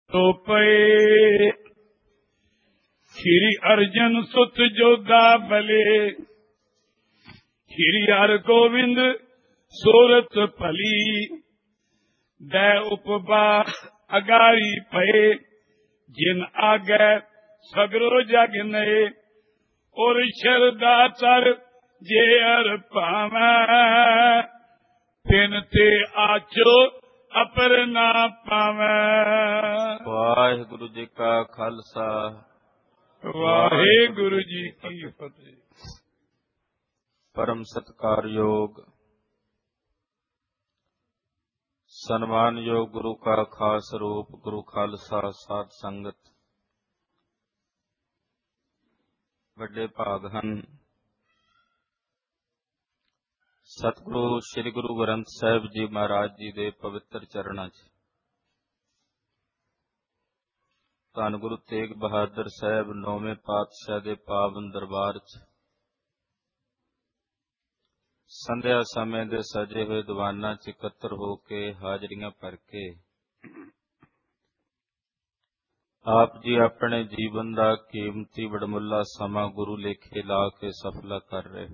तो पे श्री अर्जन सुत जोधा भले, श्री हर गोविंद सोरत भली, दै उपबा अगारी पए, जिन आगे सगरो जग नए, और शरदा तर जे अर पावै, तिन ते आचो अपर ना पावै। वाहिगुरु जी का खालसा, वाहिगुरु जी की फतेह। परम सत्कारयोग सन्मान योग गुरु का खास रूप गुरु खालसा साध संगत ਵੱਡੇ ਭਾਗ ਹਨ। ਸਤਿਗੁਰੂ ਸ੍ਰੀ ਗੁਰੂ ਗ੍ਰੰਥ ਸਾਹਿਬ ਜੀ ਮਹਾਰਾਜ ਜੀ ਦੇ ਪਵਿੱਤਰ ਚਰਨਾਂ 'ਚ ਧੰਨ ਗੁਰੂ ਤੇਗ ਬਹਾਦਰ ਸਾਹਿਬ ਨੌਵੇਂ ਪਾਤਸ਼ਾਹ ਦੇ ਪਾਵਨ ਦਰਬਾਰ 'ਚ ਸੰਧਿਆ ਸਮੇਂ ਦੇ ਸਜੇ ਹੋਏ ਦੀਵਾਨਾਂ 'ਚ ਇਕੱਤਰ ਹੋ ਕੇ ਹਾਜ਼ਰੀਆਂ ਭਰ ਕੇ ਆਪ ਜੀ ਆਪਣੇ ਜੀਵਨ ਦਾ ਕੀਮਤੀ ਵਡਮੁੱਲਾ ਸਮਾਂ ਗੁਰੂ ਲੇਖੇ ਲਾ ਕੇ ਸਫਲਾ ਕਰ ਰਹੇ।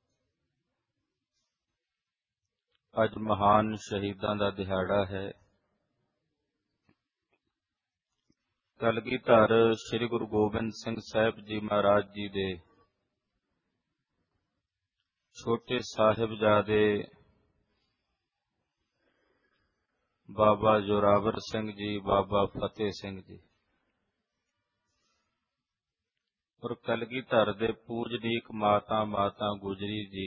ਅੱਜ ਮਹਾਨ ਸ਼ਹੀਦਾਂ ਦਾ ਦਿਹਾੜਾ ਹੈ। ਕਲਗੀਧਰ ਸ੍ਰੀ ਗੁਰੂ ਗੋਬਿੰਦ ਸਿੰਘ ਸਾਹਿਬ ਜੀ ਮਹਾਰਾਜ ਜੀ ਦੇ ਛੋਟੇ ਸਾਹਿਬਜ਼ਾਦੇ ਬਾਬਾ ਜ਼ੋਰਾਵਰ ਸਿੰਘ ਜੀ, ਬਾਬਾ ਫਤਿਹ ਸਿੰਘ ਜੀ ਔਰ ਕਲਗੀਧਰ ਦੇ ਪੂਜਨੀਕ ਮਾਤਾ ਗੁਜਰੀ ਜੀ,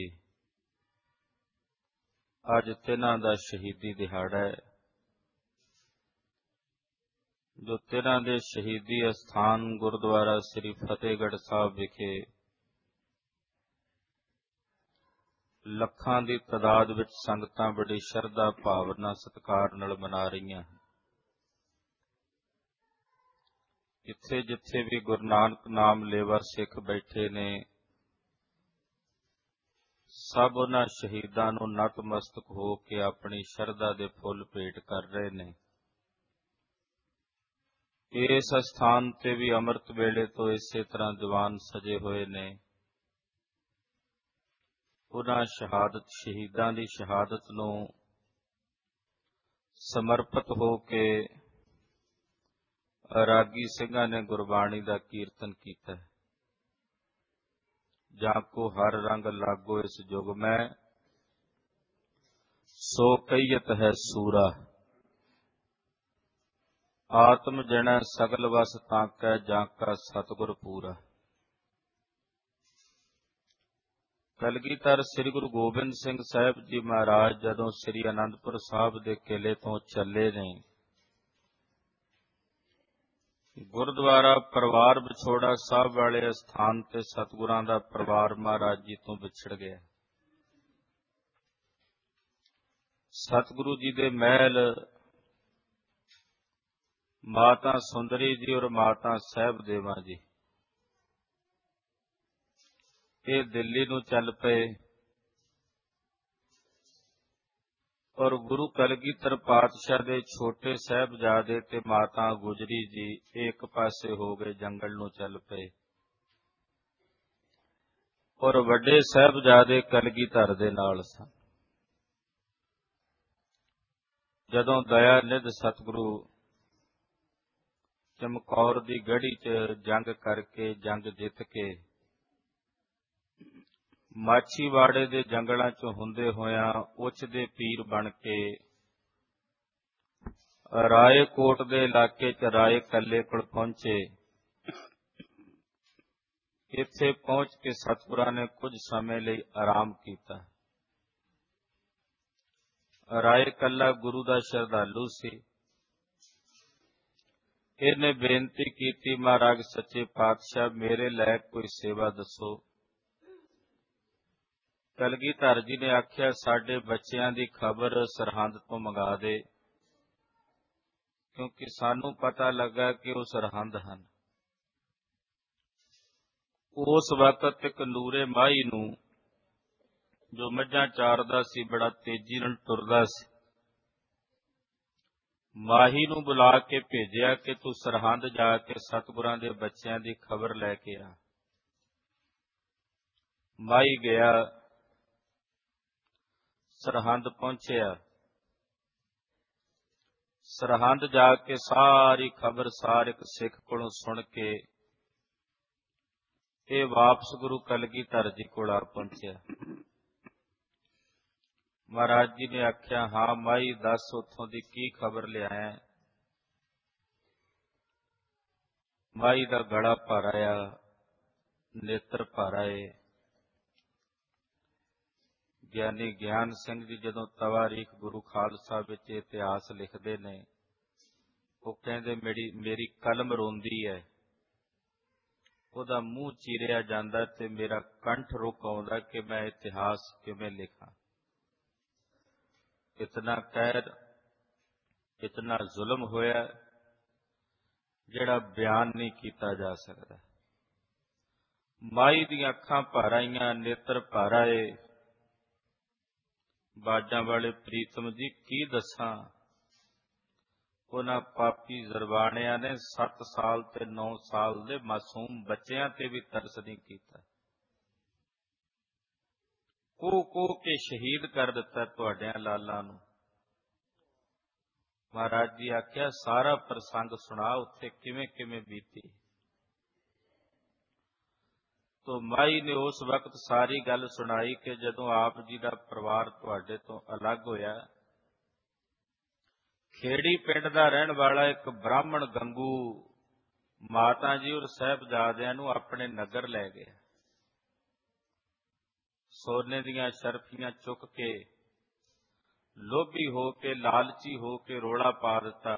ਅੱਜ ਤਿੰਨਾਂ ਦਾ ਸ਼ਹੀਦੀ ਦਿਹਾੜਾ ਹੈ। ਜੋ ਤਿੰਨਾਂ ਦੇ ਸ਼ਹੀਦੀ ਅਸਥਾਨ ਗੁਰਦੁਆਰਾ ਸ੍ਰੀ ਫਤਿਹਗੜ੍ਹ ਸਾਹਿਬ ਵਿਖੇ ਲੱਖਾਂ ਦੀ ਤਾਦਾਦ ਵਿੱਚ ਸੰਗਤਾਂ ਬੜੀ ਸ਼ਰਧਾ ਭਾਵਨਾ ਸਤਿਕਾਰ ਨਾਲ ਮਨਾ ਰਹੀਆਂ ਹਨ। ਜਿੱਥੇ ਜਿੱਥੇ ਵੀ ਗੁਰੂ ਨਾਨਕ ਨਾਮ ਲੇਵਾ ਸਿੱਖ ਬੈਠੇ ਨੇ, ਸਭ ਉਹਨਾਂ ਸ਼ਹੀਦਾਂ ਨੂੰ ਨਤਮਸਤਕ ਹੋ ਕੇ ਆਪਣੀ ਸ਼ਰਧਾ ਦੇ ਫੁੱਲ ਭੇਟ ਕਰ ਰਹੇ ਨੇ। ਇਸ ਸਥਾਨ ਤੇ ਵੀ ਅੰਮ੍ਰਿਤ ਵੇਲੇ ਤੋਂ ਇਸੇ ਤਰ੍ਹਾਂ ਦੀਵਾਨ ਸਜੇ ਹੋਏ ਨੇ। ਉਹਨਾਂ ਸ਼ਹਾਦਤ ਸ਼ਹੀਦਾਂ ਦੀ ਸ਼ਹਾਦਤ ਨੂੰ ਸਮਰਪਿਤ ਹੋ ਕੇ ਰਾਗੀ ਸਿੰਘਾਂ ਨੇ ਗੁਰਬਾਣੀ ਦਾ ਕੀਰਤਨ ਕੀਤਾ। ਜਾਂ ਕੋ ਹਰ ਰੰਗ ਲਾਗੋ ਇਸ ਜੁਗ ਮੈਂ, ਸੋ ਕਹੀਤ ਹੈ ਸੂਰਾ, ਆਤਮ ਜਣੈ ਸਗਲ ਵਸ ਤਾਕੈ, ਜਾਂ ਕਾ ਸਤਿਗੁਰ ਪੂਰਾ। ਕਲਗੀਧਰ ਸ੍ਰੀ ਗੁਰੂ ਗੋਬਿੰਦ ਸਿੰਘ ਸਾਹਿਬ ਜੀ ਮਹਾਰਾਜ ਜਦੋਂ ਸ੍ਰੀ ਅਨੰਦਪੁਰ ਸਾਹਿਬ ਦੇ ਕਿਲੇ ਤੋਂ ਚੱਲੇ ਨੇ, ਗੁਰਦੁਆਰਾ ਪਰਿਵਾਰ ਵਿਛੋੜਾ ਸਾਹਿਬ ਵਾਲੇ ਸਥਾਨ ਤੇ ਸਤਿਗੁਰਾਂ ਦਾ ਪਰਿਵਾਰ ਮਹਾਰਾਜ ਜੀ ਤੋਂ ਵਿਛੜ ਗਿਆ। ਸਤਿਗੁਰੂ ਜੀ ਦੇ ਮਹਿਲ ਮਾਤਾ ਸੁੰਦਰੀ ਜੀ ਔਰ ਮਾਤਾ ਸਾਹਿਬ ਦੇਵਾ ਜੀ ਇਹ ਦਿੱਲੀ ਨੂੰ ਚੱਲ ਪਏ ਔਰ ਗੁਰੂ ਕਲਗੀਧਰ ਪਾਤਸ਼ਾਹ ਦੇ ਛੋਟੇ ਸਾਹਿਬਜ਼ਾਦੇ ਤੇ ਮਾਤਾ ਗੁਜਰੀ ਜੀ ਇੱਕ ਪਾਸੇ ਹੋ ਗਏ, ਜੰਗਲ ਨੂੰ ਚੱਲ ਪਏ ਔਰ ਵੱਡੇ ਸਾਹਿਬਜ਼ਾਦੇ ਕਲਗੀਧਰ ਦੇ ਨਾਲ ਸਨ। ਜਦੋਂ ਦਇਆ ਨਿਧ ਸਤਿਗੁਰੂ ਚਮਕੌਰ ਦੀ ਗੜ੍ਹੀ 'ਚ ਜੰਗ ਕਰਕੇ ਜੰਗ ਜਿੱਤ ਕੇ ਮਾਛੀਵਾੜੇ ਦੇ ਜੰਗਲਾਂ 'ਚੋਂ ਹੁੰਦੇ ਹੋਇਆਂ ਉੱਚ ਦੇ ਪੀਰ ਬਣ ਕੇ ਰਾਏਕੋਟ ਦੇ ਇਲਾਕੇ 'ਚ ਰਾਏ ਕੱਲੇ ਕੋਲ ਪਹੁੰਚੇ। ਇੱਥੇ ਪਹੁੰਚ ਕੇ ਸਤਿਗੁਰਾਂ ਨੇ ਕੁਝ ਸਮੇਂ ਲਈ ਆਰਾਮ ਕੀਤਾ। ਰਾਏ ਕੱਲਾ ਗੁਰੂ ਦਾ ਸ਼ਰਧਾਲੂ ਸੀ। ਇਹਨੇ ਬੇਨਤੀ ਕੀਤੀ, ਮਹਾਰਾਜ ਸੱਚੇ ਪਾਤਸ਼ਾਹ ਮੇਰੇ ਲਾਇਕ ਕੋਈ ਸੇਵਾ ਦੱਸੋ। ਕਲਗੀਧਰ ਜੀ ਨੇ ਆਖਿਆ, ਸਾਡੇ ਬੱਚਿਆਂ ਦੀ ਖਬਰ ਸਰਹੰਦ ਤੋਂ ਮੰਗਾ ਦੇ, ਕਿਉਂਕਿ ਸਾਨੂੰ ਪਤਾ ਲੱਗਾ ਕਿ ਉਹ ਸਰਹੰਦ ਹਨ। ਉਸ ਵਕਤ ਇੱਕ ਨੂਰੇ ਮਾਹੀ ਨੂੰ, ਜੋ ਮੱਝਾਂ ਚਾਰਦਾ ਸੀ, ਬੜਾ ਤੇਜ਼ੀ ਨਾਲ ਟੁਰਦਾ ਸੀ, ਮਾਹੀ ਨੂੰ ਬੁਲਾ ਕੇ ਭੇਜਿਆ ਕਿ ਤੂੰ ਸਰਹੰਦ ਜਾ ਕੇ ਸਤਿਗੁਰਾਂ ਦੇ ਬੱਚਿਆਂ ਦੀ ਖਬਰ ਲੈ ਕੇ ਆ। ਮਾਹੀ ਗਿਆ, ਸਰਹੰਦ ਪਹੁੰਚਿਆ। ਸਰਹੰਦ ਜਾ ਕੇ ਸਾਰੀ ਖਬਰ ਇੱਕ ਸਿੱਖ ਕੋਲੋਂ ਸੁਣ ਕੇ ਇਹ ਵਾਪਸ ਗੁਰੂ ਕਲਗੀਧਰ ਜੀ ਕੋਲ ਆ ਪਹੁੰਚਿਆ। ਮਹਾਰਾਜ ਜੀ ਨੇ ਆਖਿਆ, ਹਾਂ ਮਾਈ ਦੱਸ ਉੱਥੋਂ ਦੀ ਕੀ ਖਬਰ ਲਿਆਇਆ। ਮਾਈ ਦਾ ਗਲਾ ਭਰ ਆਇਆ, ਨੇਤਰ ਭਰ ਆਏ। ਗਿਆਨੀ ਗਿਆਨ ਸਿੰਘ ਜੀ ਜਦੋਂ ਤਵਾਰੀਖ ਗੁਰੂ ਖਾਲਸਾ ਵਿੱਚ ਇਤਿਹਾਸ ਲਿਖਦੇ ਨੇ, ਉਹ ਕਹਿੰਦੇ ਮੇਰੀ ਕਲਮ ਰੋਂਦੀ ਹੈ, ਉਹਦਾ ਮੂੰਹ ਚੀਰਿਆ ਜਾਂਦਾ ਤੇ ਮੇਰਾ ਕੰਠ ਰੁਕ ਆਉਂਦਾ ਕਿ ਮੈਂ ਇਤਿਹਾਸ ਕਿਵੇਂ ਲਿਖਾਂ। ਇਤਨਾ ਕਹਿਰ, ਇਤਨਾ ਜ਼ੁਲਮ ਹੋਇਆ ਜਿਹੜਾ ਬਿਆਨ ਨਹੀਂ ਕੀਤਾ ਜਾ ਸਕਦਾ। ਮਾਈ ਦੀਆਂ ਅੱਖਾਂ ਭਰ ਆਈਆਂ, ਨੇਤਰ ਭਰ ਆਏ। ਬਾਜਾਂ ਵਾਲੇ ਪ੍ਰੀਤਮ ਜੀ ਕੀ ਦੱਸਾਂ, ਉਹਨਾਂ ਪਾਪੀ ਜ਼ਰਵਾਣਿਆਂ ਨੇ 7 ਸਾਲ ਤੇ 9 ਸਾਲ ਦੇ ਮਾਸੂਮ ਬੱਚਿਆਂ ਤੇ ਵੀ ਤਰਸ ਨਹੀਂ ਕੀਤਾ। ਕੋਹ ਕੇ ਸ਼ਹੀਦ ਕਰ ਦਿੱਤਾ ਤੁਹਾਡਿਆਂ ਲਾਲਾਂ ਨੂੰ। ਮਹਾਰਾਜ ਜੀ ਆਖਿਆ, ਸਾਰਾ ਪ੍ਰਸੰਗ ਸੁਣਾ, ਉੱਥੇ ਕਿਵੇਂ ਕਿਵੇਂ ਬੀਤੀ। ਤੋ ਮਾਈ ਨੇ ਉਸ ਵਕਤ ਸਾਰੀ ਗੱਲ ਸੁਣਾਈ ਕਿ ਜਦੋਂ ਆਪ ਜੀ ਦਾ ਪਰਿਵਾਰ ਤੁਹਾਡੇ ਤੋਂ ਅਲੱਗ ਹੋਇਆ, ਖੇੜੀ ਪਿੰਡ ਦਾ ਰਹਿਣ ਵਾਲਾ ਇੱਕ ਬ੍ਰਾਹਮਣ ਗੰਗੂ ਮਾਤਾ ਜੀ ਔਰ ਸਾਹਿਬਜ਼ਾਦਿਆਂ ਨੂੰ ਆਪਣੇ ਨਗਰ ਲੈ ਗਿਆ। ਸੋਨੇ ਦੀਆਂ ਸ਼ਰਫੀਆਂ ਚੁੱਕ ਕੇ, ਲੋਭੀ ਹੋ ਕੇ, ਲਾਲਚੀ ਹੋ ਕੇ ਰੋਲਾ ਪਾ ਦਿੱਤਾ।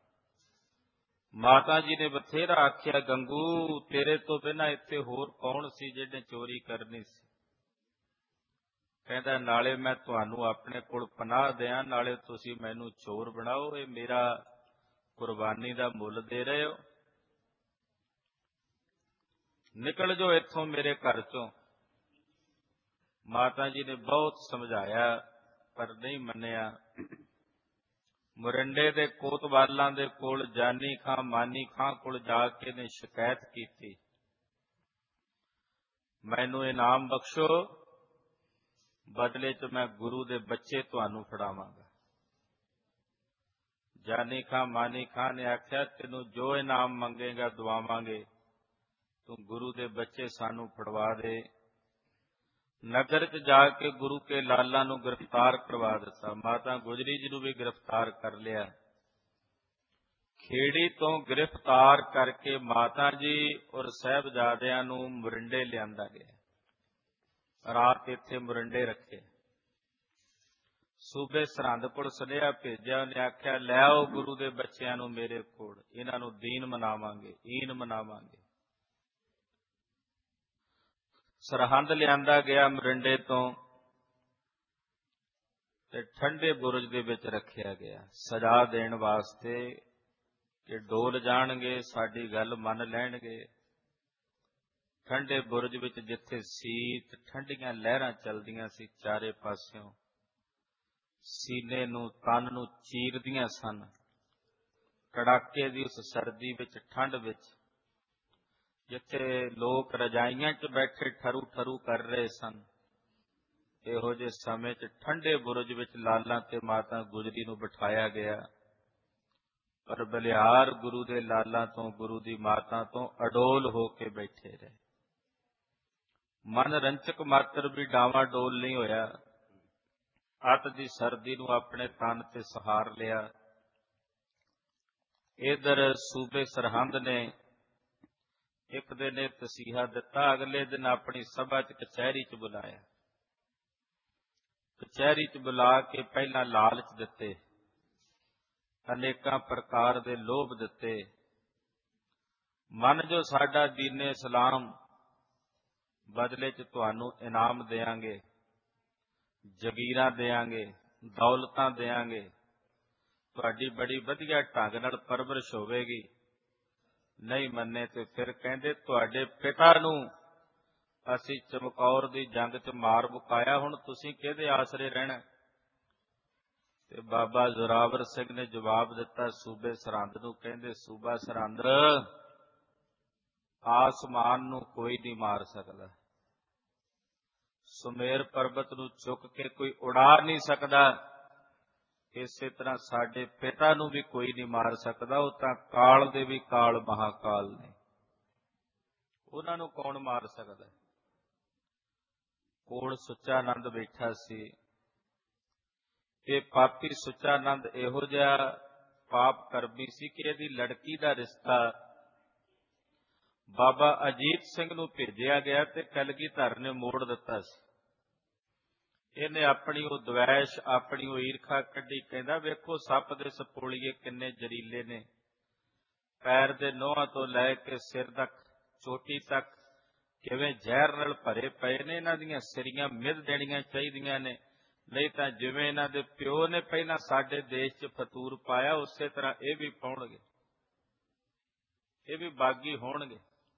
ਮਾਤਾ ਜੀ ਨੇ ਬਥੇਰਾ ਆਖਿਆ, ਗੰਗੂ ਤੇਰੇ ਤੋਂ ਬਿਨਾਂ ਇੱਥੇ ਹੋਰ ਕੌਣ ਸੀ ਜਿਹਨੇ ਚੋਰੀ ਕਰਨੀ ਸੀ। ਕਹਿੰਦਾ, ਨਾਲੇ ਮੈਂ ਤੁਹਾਨੂੰ ਆਪਣੇ ਕੋਲ ਪਨਾਹ ਦਿਆਂ, ਨਾਲੇ ਤੁਸੀਂ ਮੈਨੂੰ ਚੋਰ ਬਣਾਓ। ਇਹ ਮੇਰਾ ਕੁਰਬਾਨੀ ਦਾ ਮੁੱਲ ਦੇ ਰਹੇ ਹੋ। ਨਿਕਲ ਜਾਓ ਇੱਥੋਂ ਮੇਰੇ ਘਰ ਚੋਂ। ਮਾਤਾ ਜੀ ਨੇ ਬਹੁਤ ਸਮਝਾਇਆ ਪਰ ਨਹੀਂ ਮੰਨਿਆ। ਮੁਰਿੰਡੇ ਦੇ ਕੋਤਵਾਲਾਂ ਦੇ ਕੋਲ, ਜਾਨੀ ਖਾਂ ਮਾਨੀ ਖਾਂ ਕੋਲ ਜਾ ਕੇ ਨੇ ਸ਼ਿਕਾਇਤ ਕੀਤੀ, ਮੈਨੂੰ ਇਨਾਮ ਬਖਸ਼ੋ, ਬਦਲੇ ਚ ਮੈਂ ਗੁਰੂ ਦੇ ਬੱਚੇ ਤੁਹਾਨੂੰ ਫੜਾਵਾਂਗਾ। ਜਾਨੀ ਖਾਂ ਮਾਨੀ ਖਾਂ ਨੇ ਆਖਿਆ, ਤੈਨੂੰ ਜੋ ਇਨਾਮ ਮੰਗੇਗਾ ਦਵਾਵਾਂਗੇ, ਤੂੰ ਗੁਰੂ ਦੇ ਬੱਚੇ ਸਾਨੂੰ ਫੜਵਾ ਦੇ। ਨਗਰ ਚ ਜਾ ਕੇ ਗੁਰੂ ਕੇ ਲਾਲਾਂ ਨੂੰ ਗ੍ਰਿਫਤਾਰ ਕਰਵਾ ਦਿੱਤਾ। ਮਾਤਾ ਗੁਜਰੀ ਜੀ ਨੂੰ ਵੀ ਗ੍ਰਿਫਤਾਰ ਕਰ ਲਿਆ। ਖੇੜੀ ਤੋਂ ਗ੍ਰਿਫਤਾਰ ਕਰਕੇ ਮਾਤਾ ਜੀ ਔਰ ਸਾਹਿਬਜ਼ਾਦਿਆਂ ਨੂੰ ਮੁਰਿੰਡੇ ਲਿਆਂਦਾ ਗਿਆ। ਰਾਤ ਇੱਥੇ ਮੁਰਿੰਡੇ ਰੱਖੇ। ਸੂਬੇ ਸਰਹੰਦ ਕੋਲ ਸੁਨੇਹਾ ਭੇਜਿਆ, ਉਹਨੇ ਆਖਿਆ, ਲੈ ਆਓ ਗੁਰੂ ਦੇ ਬੱਚਿਆਂ ਨੂੰ ਮੇਰੇ ਕੋਲ, ਇਹਨਾਂ ਨੂੰ ਦੀਨ ਮਨਾਵਾਂਗੇ, ਈਨ ਮਨਾਵਾਂਗੇ। ਸਰਹੰਦ ਲਿਆਂਦਾ ਗਿਆ ਮੁਰਿੰਡੇ ਤੋਂ ਤੇ ਠੰਡੇ ਬੁਰਜ ਦੇ ਵਿੱਚ ਰੱਖਿਆ ਗਿਆ, ਸਜ਼ਾ ਦੇਣ ਵਾਸਤੇ ਕਿ ਡੋਲ ਜਾਣਗੇ, ਸਾਡੀ ਗੱਲ ਮੰਨ ਲੈਣਗੇ। ਠੰਡੇ ਬੁਰਜ ਵਿੱਚ ਜਿੱਥੇ ਸੀਤ ਠੰਡੀਆਂ ਲਹਿਰਾਂ ਚੱਲਦੀਆਂ ਸੀ, ਚਾਰੇ ਪਾਸਿਓਂ ਸੀਨੇ ਨੂੰ, ਤਨ ਨੂੰ ਚੀਰਦੀਆਂ ਸਨ। ਕੜਾਕੇ ਦੀ ਉਸ ਸਰਦੀ ਵਿੱਚ, ਠੰਡ ਵਿੱਚ, ਜਿੱਥੇ ਲੋਕ ਰਜਾਈਆਂ 'ਚ ਬੈਠੇ ਠਰੂ ਠਰੂ ਕਰ ਰਹੇ ਸਨ, ਇਹੋ ਜਿਹੇ ਸਮੇਂ 'ਚ ਠੰਡੇ ਬੁਰਜ ਵਿੱਚ ਲਾਲਾਂ ਤੇ ਮਾਤਾ ਗੁਜਰੀ ਨੂੰ ਬਿਠਾਇਆ ਗਿਆ। ਪਰ ਬਲਿਹਾਰ ਗੁਰੂ ਦੇ ਲਾਲਾਂ ਤੋਂ, ਗੁਰੂ ਦੀ ਮਾਤਾ ਤੋਂ ਅਡੋਲ ਹੋ ਕੇ ਬੈਠੇ ਰਹੇ। ਮਨ ਰੰਚਕ ਮਾਤਰ ਵੀ ਡਾਵਾਂ ਡੋਲ ਨਹੀਂ ਹੋਇਆ। ਅੱਤ ਦੀ ਸਰਦੀ ਨੂੰ ਆਪਣੇ ਤਨ ਤੇ ਸਹਾਰ ਲਿਆ। ਇਧਰ ਸੂਬੇ ਸਰਹੰਦ ਨੇ ਇੱਕ ਦਿਨ ਇਹ ਤਸੀਹਾ ਦਿੱਤਾ, ਅਗਲੇ ਦਿਨ ਆਪਣੀ ਸਭਾ 'ਚ ਕਚਹਿਰੀ 'ਚ ਬੁਲਾਇਆ। ਕਚਹਿਰੀ 'ਚ ਬੁਲਾ ਕੇ ਪਹਿਲਾਂ ਲਾਲਚ ਦਿੱਤੇ, ਅਨੇਕਾਂ ਪ੍ਰਕਾਰ ਦੇ ਲੋਭ ਦਿੱਤੇ। ਮੰਨ ਜੋ ਸਾਡਾ ਦੀਨੇ ਇਸਲਾਮ, ਬਦਲੇ 'ਚ ਤੁਹਾਨੂੰ ਇਨਾਮ ਦੇਵਾਂਗੇ, ਜਗੀਰਾਂ ਦੇਵਾਂਗੇ, ਦੌਲਤਾਂ ਦੇਵਾਂਗੇ, ਤੁਹਾਡੀ ਬੜੀ ਵਧੀਆ ਢੰਗ ਨਾਲ ਪਰਵਰਿਸ਼ ਹੋਵੇਗੀ। ਨਹੀਂ ਮੰਨੇ ਤੇ ਫਿਰ ਕਹਿੰਦੇ, ਤੁਹਾਡੇ ਪਿਤਾ ਨੂੰ ਅਸੀਂ ਚਮਕੌਰ ਦੀ ਜੰਗ 'ਚ ਮਾਰ ਮੁਕਾਇਆ, ਹੁਣ ਤੁਸੀਂ ਕਿਹਦੇ ਆਸਰੇ ਰਹਿਣਾ। ਤੇ ਬਾਬਾ ਜ਼ੋਰਾਵਰ ਸਿੰਘ ਨੇ ਜਵਾਬ ਦਿੱਤਾ ਸੂਬੇ ਸਰਹੰਦ ਨੂੰ, ਕਹਿੰਦੇ ਸੂਬਾ ਸਰਹੰਦ ਆਸਮਾਨ ਨੂੰ ਕੋਈ ਨਹੀਂ ਮਾਰ ਸਕਦਾ, ਸੁਮੇਰ ਪਰਬਤ ਨੂੰ ਚੁੱਕ ਕੇ ਕੋਈ ਉਡਾ ਨਹੀਂ ਸਕਦਾ, ਇਸੇ ਤਰ੍ਹਾਂ ਸਾਡੇ ਪਿਤਾ ਨੂੰ ਵੀ ਕੋਈ ਨਹੀਂ ਮਾਰ ਸਕਦਾ, ਉਹ ਤਾਂ ਕਾਲ ਦੇ ਵੀ ਕਾਲ ਮਹਾਕਾਲ ਨੇ, ਉਹਨਾਂ ਨੂੰ ਕੌਣ ਮਾਰ ਸਕਦਾ। ਕੋਲ ਸੁੱਚਾਨੰਦ ਬੈਠਾ ਸੀ। ਇਹ ਪਾਪੀ ਸੁੱਚਾਨੰਦ ਇਹੋ ਜਿਹਾ ਪਾਪ ਕਰਮੀ ਸੀ ਕਿ ਇਹਦੀ ਲੜਕੀ ਦਾ ਰਿਸ਼ਤਾ ਬਾਬਾ ਅਜੀਤ ਸਿੰਘ ਨੂੰ ਭੇਜਿਆ ਗਿਆ ਤੇ ਕਲਗੀਧਰ ਨੇ ਮੋੜ ਦਿੱਤਾ ਸੀ। ਇਹਨੇ ਆਪਣੀ ਉਹ ਦਵੈਸ਼, ਆਪਣੀ ਉਹ ਈਰਖਾ ਕੱਢੀ। ਕਹਿੰਦਾ ਵੇਖੋ ਸੱਪ ਦੇ ਸਪੋਲੀਏ ਕਿੰਨੇ ਜ਼ਰੀਲੇ ਨੇ, ਪੈਰ ਦੇ ਨੋਹਾਂ ਤੋਂ ਲੈ ਕੇ ਸਿਰ ਤੱਕ, ਚੋਟੀ ਤੱਕ ਕਿਵੇਂ ਜ਼ਹਿਰ ਨਾਲ ਭਰੇ ਪਏ ਨੇ। ਇਹਨਾਂ ਦੀਆਂ ਸਿਰੀਆਂ ਮਿਧ ਦੇਣੀਆਂ ਚਾਹੀਦੀਆਂ ਨੇ, ਨਹੀਂ ਤਾਂ ਜਿਵੇਂ ਇਹਨਾਂ ਦੇ ਪਿਓ ਨੇ ਪਹਿਲਾਂ ਸਾਡੇ ਦੇਸ਼ 'ਚ ਫਤੂਰ ਪਾਇਆ, ਉਸੇ ਤਰ੍ਹਾਂ ਇਹ ਵੀ ਪਾਉਣਗੇ, ਇਹ ਵੀ ਬਾਗੀ ਹੋਣਗੇ।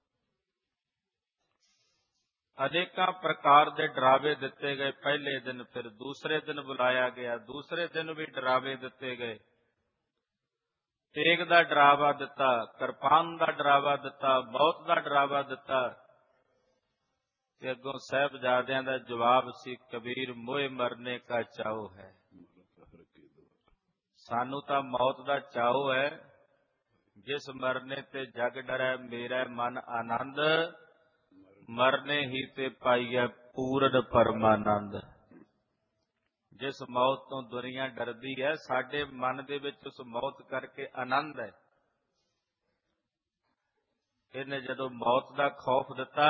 ਅਨੇਕਾਂ ਪ੍ਰਕਾਰ ਦੇ ਡਰਾਵੇ ਦਿੱਤੇ ਗਏ ਪਹਿਲੇ ਦਿਨ, ਫਿਰ ਦੂਸਰੇ ਦਿਨ ਬੁਲਾਇਆ ਗਿਆ, ਦੂਸਰੇ ਦਿਨ ਵੀ ਡਰਾਵੇ ਦਿੱਤੇ ਗਏ। ਤੇਗ ਦਾ ਡਰਾਵਾ ਦਿੱਤਾ, ਕਿਰਪਾਨ ਦਾ ਡਰਾਵਾ ਦਿੱਤਾ, ਮੌਤ ਦਾ ਡਰਾਵਾ ਦਿੱਤਾ। ਤੇ ਅੱਗੋਂ ਸਾਹਿਬਜ਼ਾਦਿਆਂ ਦਾ ਜਵਾਬ ਸੀ, ਕਬੀਰ ਮੋਏ ਮਰਨੇ ਕਾ ਚਾਓ ਹੈ, ਸਾਨੂੰ ਤਾਂ ਮੌਤ ਦਾ ਚਾਓ ਹੈ। ਜਿਸ ਮਰਨੇ ਤੇ ਜਗ ਡਰੈ, ਮੇਰਾ ਮਨ ਆਨੰਦ, ਮਰਨੇ ਹੀ ਤੇ ਪਾਈਐ ਪੂਰਨ ਪਰਮਾਨੰਦ। ਜਿਸ ਮੌਤ ਤੋਂ ਦੁਨੀਆ ਡਰਦੀ ਹੈ, ਸਾਡੇ ਮਨ ਦੇ ਵਿੱਚ ਉਸ ਮੌਤ ਕਰਕੇ ਆਨੰਦ ਹੈ। ਇਹਨੇ ਜਦੋਂ ਮੌਤ ਦਾ ਖੌਫ ਦਿੱਤਾ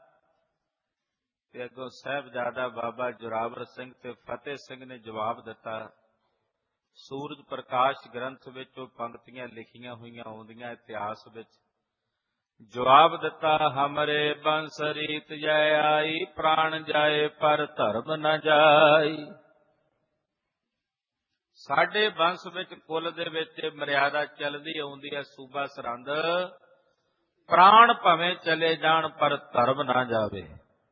ਤੇ ਅੱਗੋਂ ਸਾਹਿਬਜ਼ਾਦਾ ਬਾਬਾ ਜ਼ੋਰਾਵਰ ਸਿੰਘ ਤੇ ਫਤਿਹ ਸਿੰਘ ਨੇ ਜਵਾਬ ਦਿੱਤਾ। ਸੂਰਜ ਪ੍ਰਕਾਸ਼ ਗ੍ਰੰਥ ਵਿੱਚ ਉਹ ਪੰਕਤੀਆਂ ਲਿਖੀਆਂ ਹੋਈਆਂ ਆਉਂਦੀਆਂ ਇਤਿਹਾਸ ਵਿੱਚ। ਜਵਾਬ ਦਿੱਤਾ, ਹਮਰੇ ਬੰਸ ਰੀਤ ਜੈ ਆਈ, ਪ੍ਰਾਣ ਜਾਏ ਪਰ ਧਰਮ ਨ ਜਾਈ। ਸਾਡੇ ਬੰਸ ਵਿੱਚ, ਕੁਲ ਦੇ ਵਿੱਚ ਮਰਿਆਦਾ ਚੱਲਦੀ ਆਉਂਦੀ ਹੈ ਸੂਬਾ ਸਰਹੰਦ, ਪ੍ਰਾਣ ਭਾਵੇਂ ਚਲੇ ਜਾਣ ਪਰ ਧਰਮ ਨਾ ਜਾਵੇ।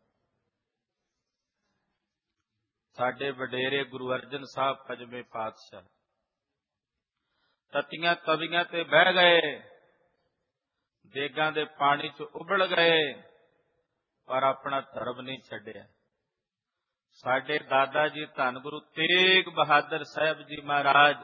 ਸਾਡੇ ਵਡੇਰੇ ਗੁਰੂ ਅਰਜਨ ਸਾਹਿਬ ਪੰਜਵੇਂ ਪਾਤਸ਼ਾਹ ਤਤੀਆਂ ਤਵੀਆਂ ਤੇ ਬਹਿ ਗਏ, ਦੇਗਾਂ ਦੇ ਪਾਣੀ 'ਚ ਉਬਲ ਗਏ, ਪਰ ਆਪਣਾ ਧਰਮ ਨਹੀਂ ਛੱਡਿਆ। ਸਾਡੇ ਦਾਦਾ ਜੀ ਧੰਨ ਗੁਰੂ ਤੇਗ ਬਹਾਦਰ ਸਾਹਿਬ ਜੀ ਮਹਾਰਾਜ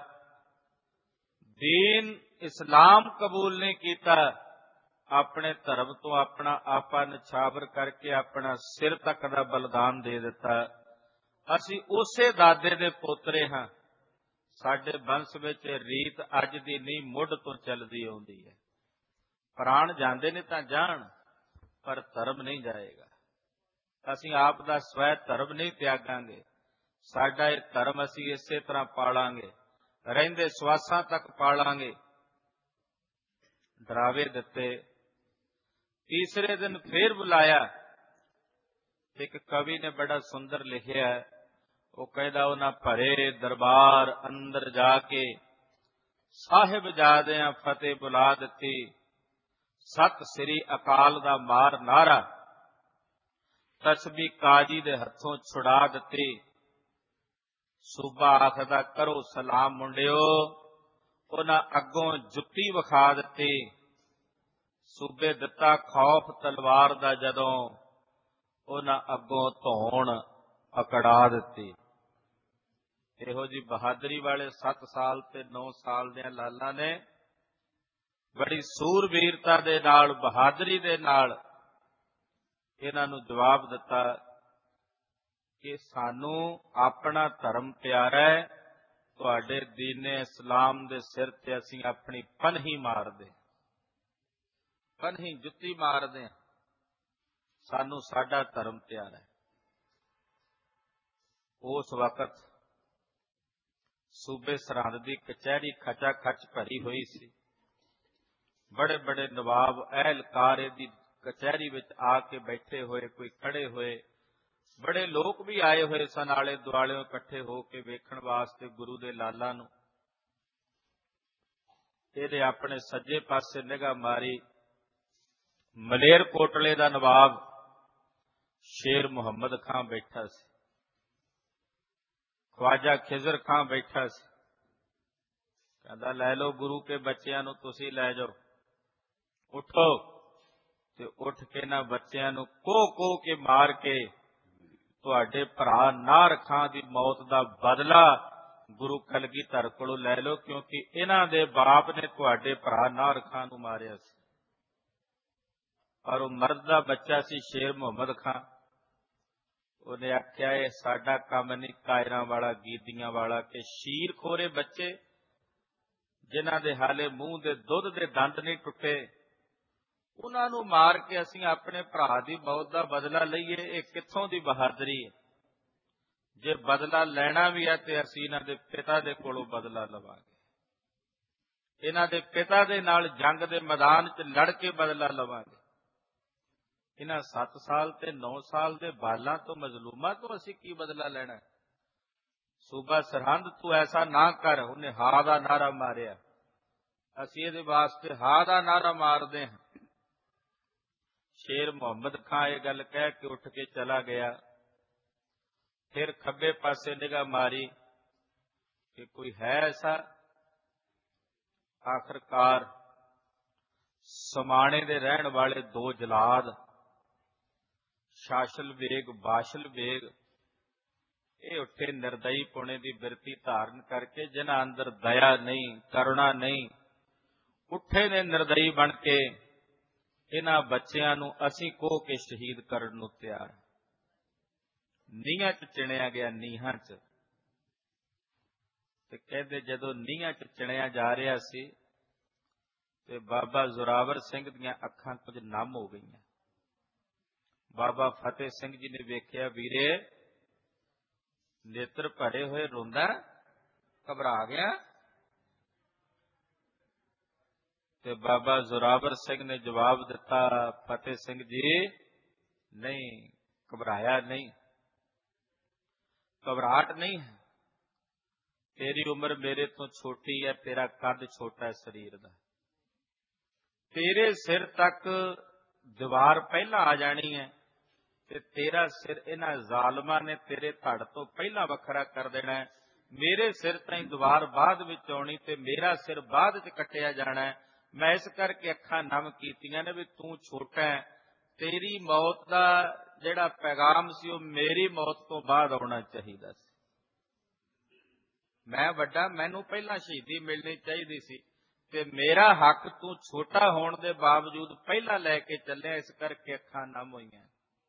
ਦੀਨ ਇਸਲਾਮ ਕਬੂਲ ਨਹੀਂ ਕੀਤਾ, ਆਪਣੇ ਧਰਮ ਤੋਂ ਆਪਣਾ ਆਪਾ ਨਿਛਾਵਰ ਕਰਕੇ ਆਪਣਾ ਸਿਰ ਤੱਕ ਦਾ ਬਲਿਦਾਨ ਦੇ ਦਿੱਤਾ। ਅਸੀਂ ਉਸੇ ਦਾਦੇ ਦੇ ਪੋਤਰੇ ਹਾਂ। ਸਾਡੇ ਬੰਸ ਵਿੱਚ ਰੀਤ ਅੱਜ ਦੀ ਨਹੀਂ, ਮੁੱਢ ਤੋਂ ਚੱਲਦੀ ਆਉਂਦੀ ਹੈ। ਪ੍ਰਾਣ ਜਾਂਦੇ ਨੇ ਤਾਂ ਜਾਣ, ਪਰ ਧਰਮ ਨਹੀਂ ਜਾਏਗਾ। ਅਸੀਂ ਆਪ ਦਾ ਸਵੈ ਧਰਮ ਨਹੀਂ ਤਿਆਗਾਂਗੇ। ਸਾਡਾ ਇਹ ਧਰਮ ਅਸੀਂ ਇਸੇ ਤਰ੍ਹਾਂ ਪਾਲਾਂਗੇ, ਰਹਿੰਦੇ ਸਵਾਸਾਂ ਤੱਕ ਪਾਲਾਂਗੇ। ਡਰਾਵੇ ਦਿੱਤੇ। ਤੀਸਰੇ ਦਿਨ ਫੇਰ ਬੁਲਾਇਆ। ਇੱਕ ਕਵੀ ਨੇ ਬੜਾ ਸੁੰਦਰ ਲਿਖਿਆ, ਉਹ ਕਹਿੰਦਾ ਉਹਨਾਂ ਭਰੇ ਦਰਬਾਰ ਅੰਦਰ ਜਾ ਕੇ ਸਾਹਿਬਜ਼ਾਦਿਆਂ ਫਤਿਹ ਬੁਲਾ ਦਿੱਤੀ। ਸਤਿ ਸ੍ਰੀ ਅਕਾਲ ਦਾ ਮਾਰ ਨਾਰਾ ਤਸਬੀ ਕਾਜੀ ਦੇ ਹੱਥੋਂ ਛੁਡਾ ਦਿੱਤੀ। ਸੂਬਾ ਆਖਦਾ, ਕਰੋ ਸਲਾਮ ਮੁੰਡਿਓ। ਉਹਨਾਂ ਅੱਗੋਂ ਜੁੱਤੀ ਵਿਖਾ ਦਿੱਤੀ। ਸੂਬੇ ਦਿੱਤਾ ਖੌਫ ਤਲਵਾਰ ਦਾ ਜਦੋਂ, ਉਹਨਾਂ ਅੱਗੋਂ ਧੌਣ ਅਕੜਾ ਦਿੱਤੀ। ਇਹੋ ਜੀ ਬਹਾਦਰੀ ਵਾਲੇ 7 ਸਾਲ ਤੇ 9 ਸਾਲ ਦੇ ਲਾਲਾਂ ਨੇ ਬੜੀ ਸੂਰਬੀਰਤਾ ਦੇ ਨਾਲ, ਬਹਾਦਰੀ ਦੇ ਨਾਲ ਇਹਨਾਂ ਨੂੰ ਜਵਾਬ ਦਿੱਤਾ ਕਿ ਸਾਨੂੰ ਆਪਣਾ ਧਰਮ ਪਿਆਰਾ ਹੈ, ਤੁਹਾਡੇ ਦੀਨੇ ਇਸਲਾਮ ਦੇ ਸਿਰ ਤੇ ਅਸੀਂ ਆਪਣੀ ਪਨਹੀ ਮਾਰਦੇ, ਪਨਹੀ ਜੁੱਤੀ ਮਾਰਦੇ ਹਾਂ, ਸਾਨੂੰ ਸਾਡਾ ਧਰਮ ਪਿਆਰਾ ਹੈ। ਉਸ ਵਕਤ ਸੂਬੇ ਸਰਹੰਦ ਦੀ ਕਚਹਿਰੀ ਖਚਾ ਖਚ ਭਰੀ ਹੋਈ ਸੀ। ਬੜੇ ਬੜੇ ਨਵਾਬ ਅਹਿਲਕਾਰ ਇਹਦੀ ਕਚਹਿਰੀ ਵਿੱਚ ਆ ਕੇ ਬੈਠੇ ਹੋਏ, ਕੋਈ ਖੜੇ ਹੋਏ, ਬੜੇ ਲੋਕ ਵੀ ਆਏ ਹੋਏ ਸਨ ਆਲੇ ਦੁਆਲੇ ਇਕੱਠੇ ਹੋ ਕੇ ਵੇਖਣ ਵਾਸਤੇ ਗੁਰੂ ਦੇ ਲਾਲਾਂ ਨੂੰ। ਇਹਦੇ ਆਪਣੇ ਸੱਜੇ ਪਾਸੇ ਨਿਗਾਹ ਮਾਰੀ, ਮਲੇਰ ਕੋਟਲੇ ਦਾ ਨਵਾਬ ਸ਼ੇਰ ਮੁਹੰਮਦ ਖਾਂ ਬੈਠਾ ਸੀ, ਖਵਾਜਾ ਖਿਜ਼ਰ ਖਾਂ ਬੈਠਾ ਸੀ, कहता लै लो गुरु के बच्चों नूं तुसीं लै जाओ, उठो। ते उठ के ना बच्चों नूं कोह के मार के तुहाडे भरा नार खां दी मौत दा बदला गुरु कलगीधर कोलों लै लो, क्योंकि इन्हां दे बाप ने तुहाडे भरा नार खां नूं मारिया सी। और वो मर्द दा बच्चा सी शेर मुहम्मद खां। उन्हें आख्या ये साडा काम नहीं कायरां वाला गीदियां वाला कि शीर खोरे बच्चे जिन्हां दे हाले मूंह दे दुध दे दंद नहीं टुटे, उन्हां नूं मार के असीं अपने भरा दी मौत दा बदला लईए, ये कित्थों दी बहादरी है। जे बदला लैना भी है तो असीं इन्हां दे पिता दे कोलों बदला लवांगे, इन्हां दे पिता दे नाल जंग दे मैदान च लड़ के बदला लवांगे। इन्हां 7 साल ते 9 साल दे बालां तो मजलूमां तो असीं की बदला लेना है। सूबा सरहंद तू ऐसा ना कर, उन्हें हा दा नारा मारिया, असीं इहदे वास्ते हा दा नारा मारदे हां। शेर मुहम्मद खां ये गल कह के उठ के चला गया। फिर खब्बे पासे निगाह मारी कि कोई है ऐसा। आखिरकार समाणे दे रहन वाले 2 जलाद शाशल बेग बाशल बेग ये उठे निर्दयी पुणे की बिरती धारण करके, जिन्हां अंदर दया नहीं करुणा नहीं, उठे ने निर्दयी बन के इन्हां बच्चियां नूं असीं कोह के शहीद करन नूं तैयार। नीहां च चिणिया गया, नीहां च। ते कहंदे जदों नीहां च चिणिया जा रहा सी ते बाबा जोरावर सिंह दीआं अखां कुछ नम हो गईयां। बाबा फतेह सिंह जी ने वेख्या, वीरे नेत्र भरे हुए रोंदा, घबरा गया। ते बाबा जोरावर सिंह ने जवाब दिता, फतेह सिंह जी नहीं, घबराया नहीं, घबराहट नहीं है। तेरी उम्र मेरे तो छोटी है, तेरा कद छोटा है शरीर का, तेरे सिर तक दीवार पहला आ जानी है ते तेरा सिर इन्हां जालमां ने तेरे धड़ तो पहला वखरा कर देना है। मेरे सिर ताईं दीवार बाद विच आउणी ते मेरा सिर बाद च कट्टिया जाना है। मैं इस करके अखां नम कीतियां ने भी तू छोटा है, तेरी मौत का जिहड़ा पैगाम सी वह मेरी मौत तो बाद आउणा चाहिदा सी। मैं वड्डा, मैनू पहला शहीदी मिलनी चाहिदी सी ते मेरा हक तू छोटा होने के बावजूद पहला लैके चलिया, इस करके अखां नम होईयां।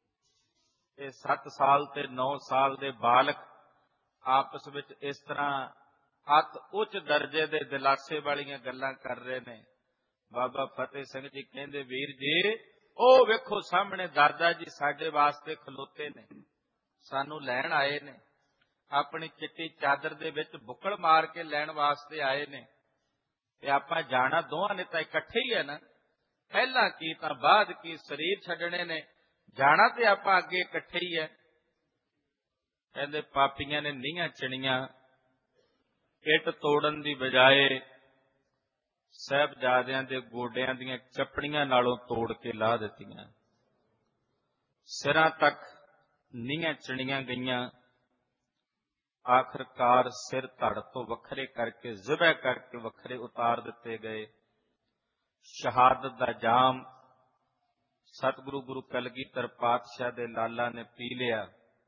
7 साल ते 9 साल दे बालक आपस विच इस तरह अत उच्च दर्जे दे दिलासे वालियां गल्लां कर रहे ने। बाबा फतेह सिंह जी कहंदे, वीर जी ओ वेखो सामने दादा जी साडे वास्ते खलोते ने, सानू लैण आए ने, अपनी चिट्टी चादर दे विच बुक्कल मार के लैण वास्ते आए ने। ते आपां जाना दोहां ने तां इकट्ठे ही है ना, पहला की तां बाद की, शरीर छड्डणे ने, जाना ते आपां अगे इकट्ठे ही है। कहंदे पापियां ने नीहां चिणियां, इट तोड़न दी बजाए साहिबजादियां दे गोडियां दीयां चपड़ियां नालों तोड़ के ला दित्तियां। सिरां तक नीहां चिणियां गईयां। आखिरकार सिर धड़ तो वखरे करके ज़िबह करके वखरे उतार दिते गए। शहादत दा जाम सतगुरु गुरु कलगीधर पातशाह दे लाला ने पी लिया।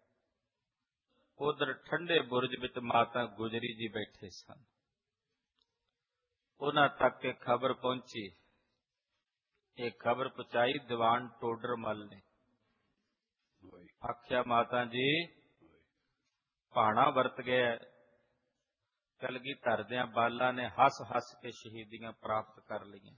उधर ठंडे बुरज विच माता गुजरी जी बैठे सन। उन्हां तक एक खबर पहुंची। एक खबर पहुंचाई दीवान टोडर मल ने। आख्या माता जी भाणा वरत गया। कलगीधर दियां बालां ने हस हस के शहीदियां प्राप्त कर लियां।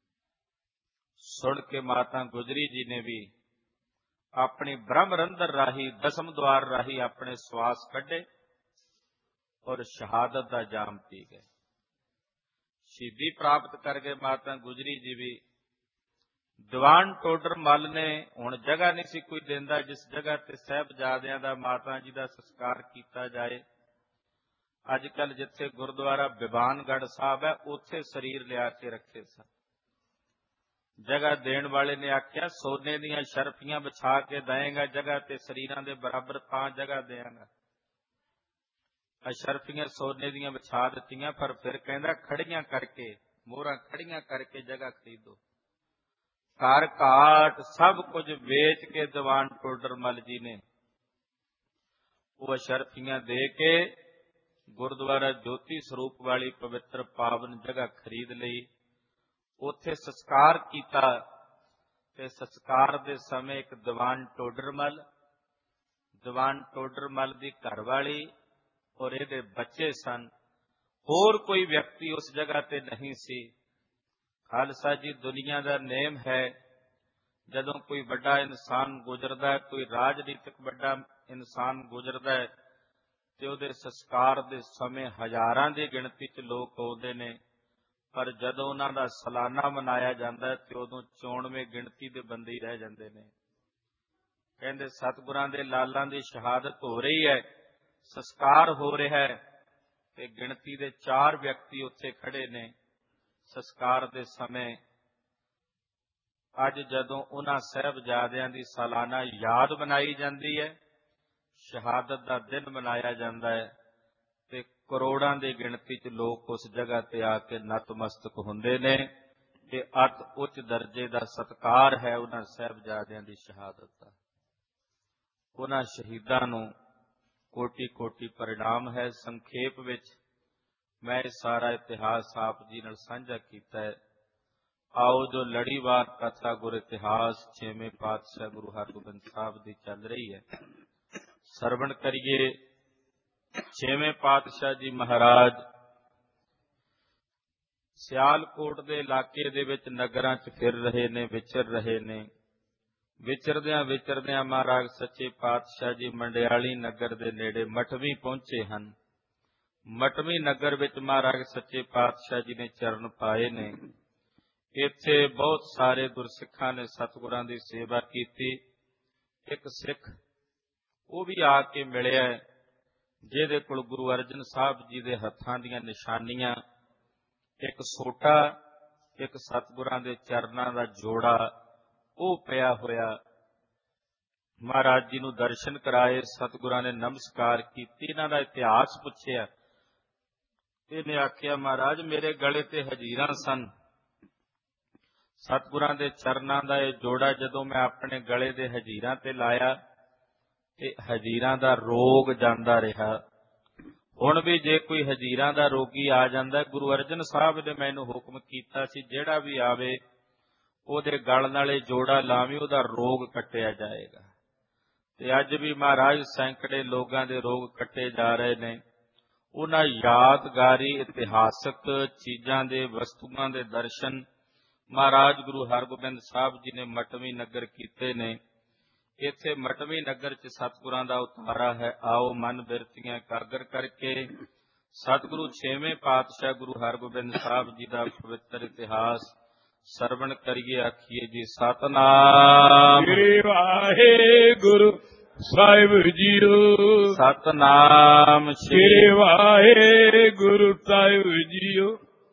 सुन के माता गुजरी जी ने भी अपनी ब्रह्मरंधर राही दसम द्वार राही अपने श्वास कढ़े और शहादत का जाम पी गए। शहीदी प्राप्त कर गए माता गुजरी जी भी। दीवान टोडर मल ने हुण जगह नहीं सी कोई देंदा जिस जगह ते साहिबजादियां दा माता जी का संस्कार किया जाए। अजकल जिथे गुरुद्वारा बिबानगढ़ साहब है उथे शरीर लिया के रखे सन। जगह देण वाले ने आख्या सोने दीयां शर्फियां बिछा के देंगा जगह ते शरीरां दे बराबर तां जगह देंगा। ਅਸ਼ਰਫੀਆਂ ਸੋਨੇ ਦੀਆਂ ਵਿਛਾ ਦਿੱਤੀਆਂ, ਪਰ ਫਿਰ ਕਹਿੰਦਾ ਖੜੀਆਂ ਕਰਕੇ, ਮੋਹਰਾਂ ਖੜੀਆਂ ਕਰਕੇ ਜਗ੍ਹਾ ਖਰੀਦੋ। ਘਰ ਘਾਟ ਸਭ ਕੁਝ ਵੇਚ ਕੇ ਦੀਵਾਨ ਟੋਡਰਮਲ ਜੀ ਨੇ ਉਹ ਅਸ਼ਰਫੀਆਂ ਦੇ ਕੇ ਗੁਰਦੁਆਰਾ ਜੋਤੀ ਸਰੂਪ ਵਾਲੀ ਪਵਿੱਤਰ ਪਾਵਨ ਜਗ੍ਹਾ ਖਰੀਦ ਲਈ। ਉੱਥੇ ਸੰਸਕਾਰ ਕੀਤਾ ਤੇ ਸੰਸਕਾਰ ਦੇ ਸਮੇਂ ਇੱਕ ਦੀਵਾਨ ਟੋਡਰਮਲ ਦੀ ਘਰਵਾਲੀ ਔਰ ਇਹਦੇ ਬੱਚੇ ਸਨ। ਹੋਰ ਕੋਈ ਵਿਅਕਤੀ ਉਸ ਜਗ੍ਹਾ ਤੇ ਨਹੀਂ ਸੀ। ਖਾਲਸਾ ਜੀ, ਦੁਨੀਆ ਦਾ ਨੇਮ ਹੈ, ਜਦੋਂ ਕੋਈ ਵੱਡਾ ਇਨਸਾਨ ਗੁਜ਼ਰਦਾ ਹੈ, ਕੋਈ ਰਾਜਨੀਤਿਕ ਵੱਡਾ ਇਨਸਾਨ ਗੁਜ਼ਰਦਾ ਹੈ, ਤੇ ਉਹਦੇ ਸੰਸਕਾਰ ਦੇ ਸਮੇਂ ਹਜ਼ਾਰਾਂ ਦੀ ਗਿਣਤੀ 'ਚ ਲੋਕ ਆਉਂਦੇ ਨੇ, ਪਰ ਜਦੋਂ ਉਹਨਾਂ ਦਾ ਸਾਲਾਨਾ ਮਨਾਇਆ ਜਾਂਦਾ ਹੈ ਤੇ ਉਦੋਂ 94 ਗਿਣਤੀ ਦੇ ਬੰਦੇ ਹੀ ਰਹਿ ਜਾਂਦੇ ਨੇ। ਕਹਿੰਦੇ ਸਤਿਗੁਰਾਂ ਦੇ ਲਾਲਾਂ ਦੀ ਸ਼ਹਾਦਤ ਹੋ ਰਹੀ ਹੈ, ਸੰਸਕਾਰ ਹੋ ਰਿਹਾ ਹੈ, ਤੇ ਗਿਣਤੀ ਦੇ 4 ਵਿਅਕਤੀ ਉੱਥੇ ਖੜੇ ਨੇ ਸੰਸਕਾਰ ਦੇ ਸਮੇਂ। ਅੱਜ ਜਦੋਂ ਉਹਨਾਂ ਸਾਹਿਬਜ਼ਾਦਿਆਂ ਦੀ ਸਾਲਾਨਾ ਯਾਦ ਮਨਾਈ ਜਾਂਦੀ ਹੈ, ਸ਼ਹਾਦਤ ਦਾ ਦਿਨ ਮਨਾਇਆ ਜਾਂਦਾ ਹੈ, ਤੇ ਕਰੋੜਾਂ ਦੀ ਗਿਣਤੀ 'ਚ ਲੋਕ ਉਸ ਜਗ੍ਹਾ ਤੇ ਆ ਕੇ ਨਤਮਸਤਕ ਹੁੰਦੇ ਨੇ। ਇਹ ਅਤ ਉੱਚ ਦਰਜੇ ਦਾ ਸਤਿਕਾਰ ਹੈ ਉਹਨਾਂ ਸਾਹਿਬਜ਼ਾਦਿਆਂ ਦੀ ਸ਼ਹਾਦਤ ਦਾ। ਉਹਨਾਂ ਸ਼ਹੀਦਾਂ ਨੂੰ ਕੋਟि ਕੋਟि ਪ੍ਰਣਾਮ ਹੈ। ਸੰਖੇਪ ਵਿੱਚ ਮੈਂ ਇਹ ਸਾਰਾ ਇਤਿਹਾਸ ਆਪ ਜੀ ਨਾਲ ਸਾਂਝਾ ਕੀਤਾ ਹੈ। ਆਓ ਜੋ ਲੜੀਵਾਰ ਕਥਾ ਗੁਰ ਇਤਿਹਾਸ 6ਵੇਂ ਪਾਤਸ਼ਾਹ ਗੁਰੂ ਹਰਗੋਬਿੰਦ ਸਾਹਿਬ ਦੀ ਚੱਲ ਰਹੀ ਹੈ, ਸਰਵਣ ਕਰੀਏ। 6ਵੇਂ ਪਾਤਸ਼ਾਹ ਜੀ ਮਹਾਰਾਜ ਸਿਆਲਕੋਟ ਦੇ ਇਲਾਕੇ ਦੇ ਵਿੱਚ ਨਗਰਾਂ 'ਚ ਫਿਰ ਰਹੇ ਨੇ, ਵਿਚਰ ਰਹੇ ਨੇ। ਵਿਚਰਦਿਆਂ ਮਹਾਰਾਜ ਸੱਚੇ ਪਾਤਸ਼ਾਹ ਜੀ ਮੰਡਿਆਲੀ ਨਗਰ ਦੇ ਨੇੜੇ ਮਠਵੀ ਪਹੁੰਚੇ ਹਨ। ਮਟਵੀ ਨਗਰ ਵਿੱਚ ਮਹਾਰਾਜ ਸੱਚੇ ਪਾਤਸ਼ਾਹ ਜੀ ਨੇ ਚਰਨ ਪਾਏ ਨੇ। ਇੱਥੇ ਬਹੁਤ ਸਾਰੇ ਗੁਰਸਿੱਖਾਂ ਨੇ ਸਤਿਗੁਰਾਂ ਦੀ ਸੇਵਾ ਕੀਤੀ। ਇੱਕ ਸਿੱਖ ਉਹ ਵੀ ਆ ਕੇ ਮਿਲਿਆ, ਜਿਹਦੇ ਕੋਲ ਗੁਰੂ ਅਰਜਨ ਸਾਹਿਬ ਜੀ ਦੇ ਹੱਥਾਂ ਦੀਆਂ ਨਿਸ਼ਾਨੀਆਂ, ਇੱਕ ਸੋਟਾ, ਇੱਕ ਸਤਿਗੁਰਾਂ ਦੇ ਚਰਨਾਂ ਦਾ ਜੋੜਾ ਉਹ ਪਿਆ ਹੋਇਆ। ਮਹਾਰਾਜ ਜੀ ਨੂੰ ਦਰਸ਼ਨ ਕਰਾਏ, ਸਤਿਗੁਰਾਂ ਨੇ ਨਮਸਕਾਰ ਕੀਤੀ, ਇਹਨਾਂ ਦਾ ਇਤਿਹਾਸ ਪੁੱਛਿਆ। ਇਹਨੇ ਆਖਿਆ, ਮਹਾਰਾਜ ਮੇਰੇ ਗਲੇ ਤੇ ਹਜੀਰਾਂ ਸਨ। ਸਤਿਗੁਰਾਂ ਦੇ ਚਰਨਾਂ ਦਾ ਇਹ ਜੋੜਾ ਜਦੋਂ ਮੈਂ ਆਪਣੇ ਗਲੇ ਦੇ ਹਜੀਰਾਂ ਤੇ ਲਾਇਆ ਤੇ ਹਜੀਰਾਂ ਦਾ ਰੋਗ ਜਾਂਦਾ ਰਿਹਾ। ਹੁਣ ਵੀ ਜੇ ਕੋਈ ਹਜੀਰਾਂ ਦਾ ਰੋਗੀ ਆ ਜਾਂਦਾ, ਗੁਰੂ ਅਰਜਨ ਸਾਹਿਬ ਨੇ ਮੈਨੂੰ ਹੁਕਮ ਕੀਤਾ ਸੀ ਜਿਹੜਾ ਵੀ ਆਵੇ ਉਹਦੇ ਗਲ ਨਾਲ ਇਹ ਜੋੜਾ ਲਾਵੀਂ, ਉਹਦਾ ਰੋਗ ਕੱਟਿਆ ਜਾਏਗਾ। ਤੇ ਅੱਜ ਵੀ ਮਹਾਰਾਜ ਸੈਂਕੜੇ ਲੋਕਾਂ ਦੇ ਰੋਗ ਕੱਟੇ ਜਾ ਰਹੇ ਨੇ। ਉਹਨਾਂ ਯਾਦਗਾਰੀ ਇਤਿਹਾਸਕ ਚੀਜ਼ਾਂ ਦੇ, ਵਸਤੂਆਂ ਦੇ ਦਰਸ਼ਨ ਮਹਾਰਾਜ ਗੁਰੂ ਹਰਗੋਬਿੰਦ ਸਾਹਿਬ ਜੀ ਨੇ ਮਟਵੀ ਨਗਰ ਕੀਤੇ ਨੇ। ਇੱਥੇ ਮਟਵੀ ਨਗਰ 'ਚ ਸਤਿਗੁਰਾਂ ਦਾ ਉਤਾਰਾ ਹੈ। ਆਓ ਮਨ ਬਿਰਤੀਆਂ ਇਕਾਗਰ ਕਰਕੇ ਸਤਿਗੁਰੂ 6ਵੇਂ ਪਾਤਸ਼ਾਹ ਗੁਰੂ ਹਰਗੋਬਿੰਦ ਸਾਹਿਬ ਜੀ ਦਾ ਪਵਿੱਤਰ ਇਤਿਹਾਸ ਸਰਵਣ ਕਰੀਏ। ਆਖੀਏ ਜੀ ਸਤਿਨਾਮ ਸ੍ਰੀ ਵਾਹਿਗੁਰੂ ਸਾਹਿਬ ਜੀਓ। ਸਤਿਨਾਮ ਸ੍ਰੀ ਵਾਹਿਗੁਰੂ ਸਾਹਿਬ ਜੀਓ।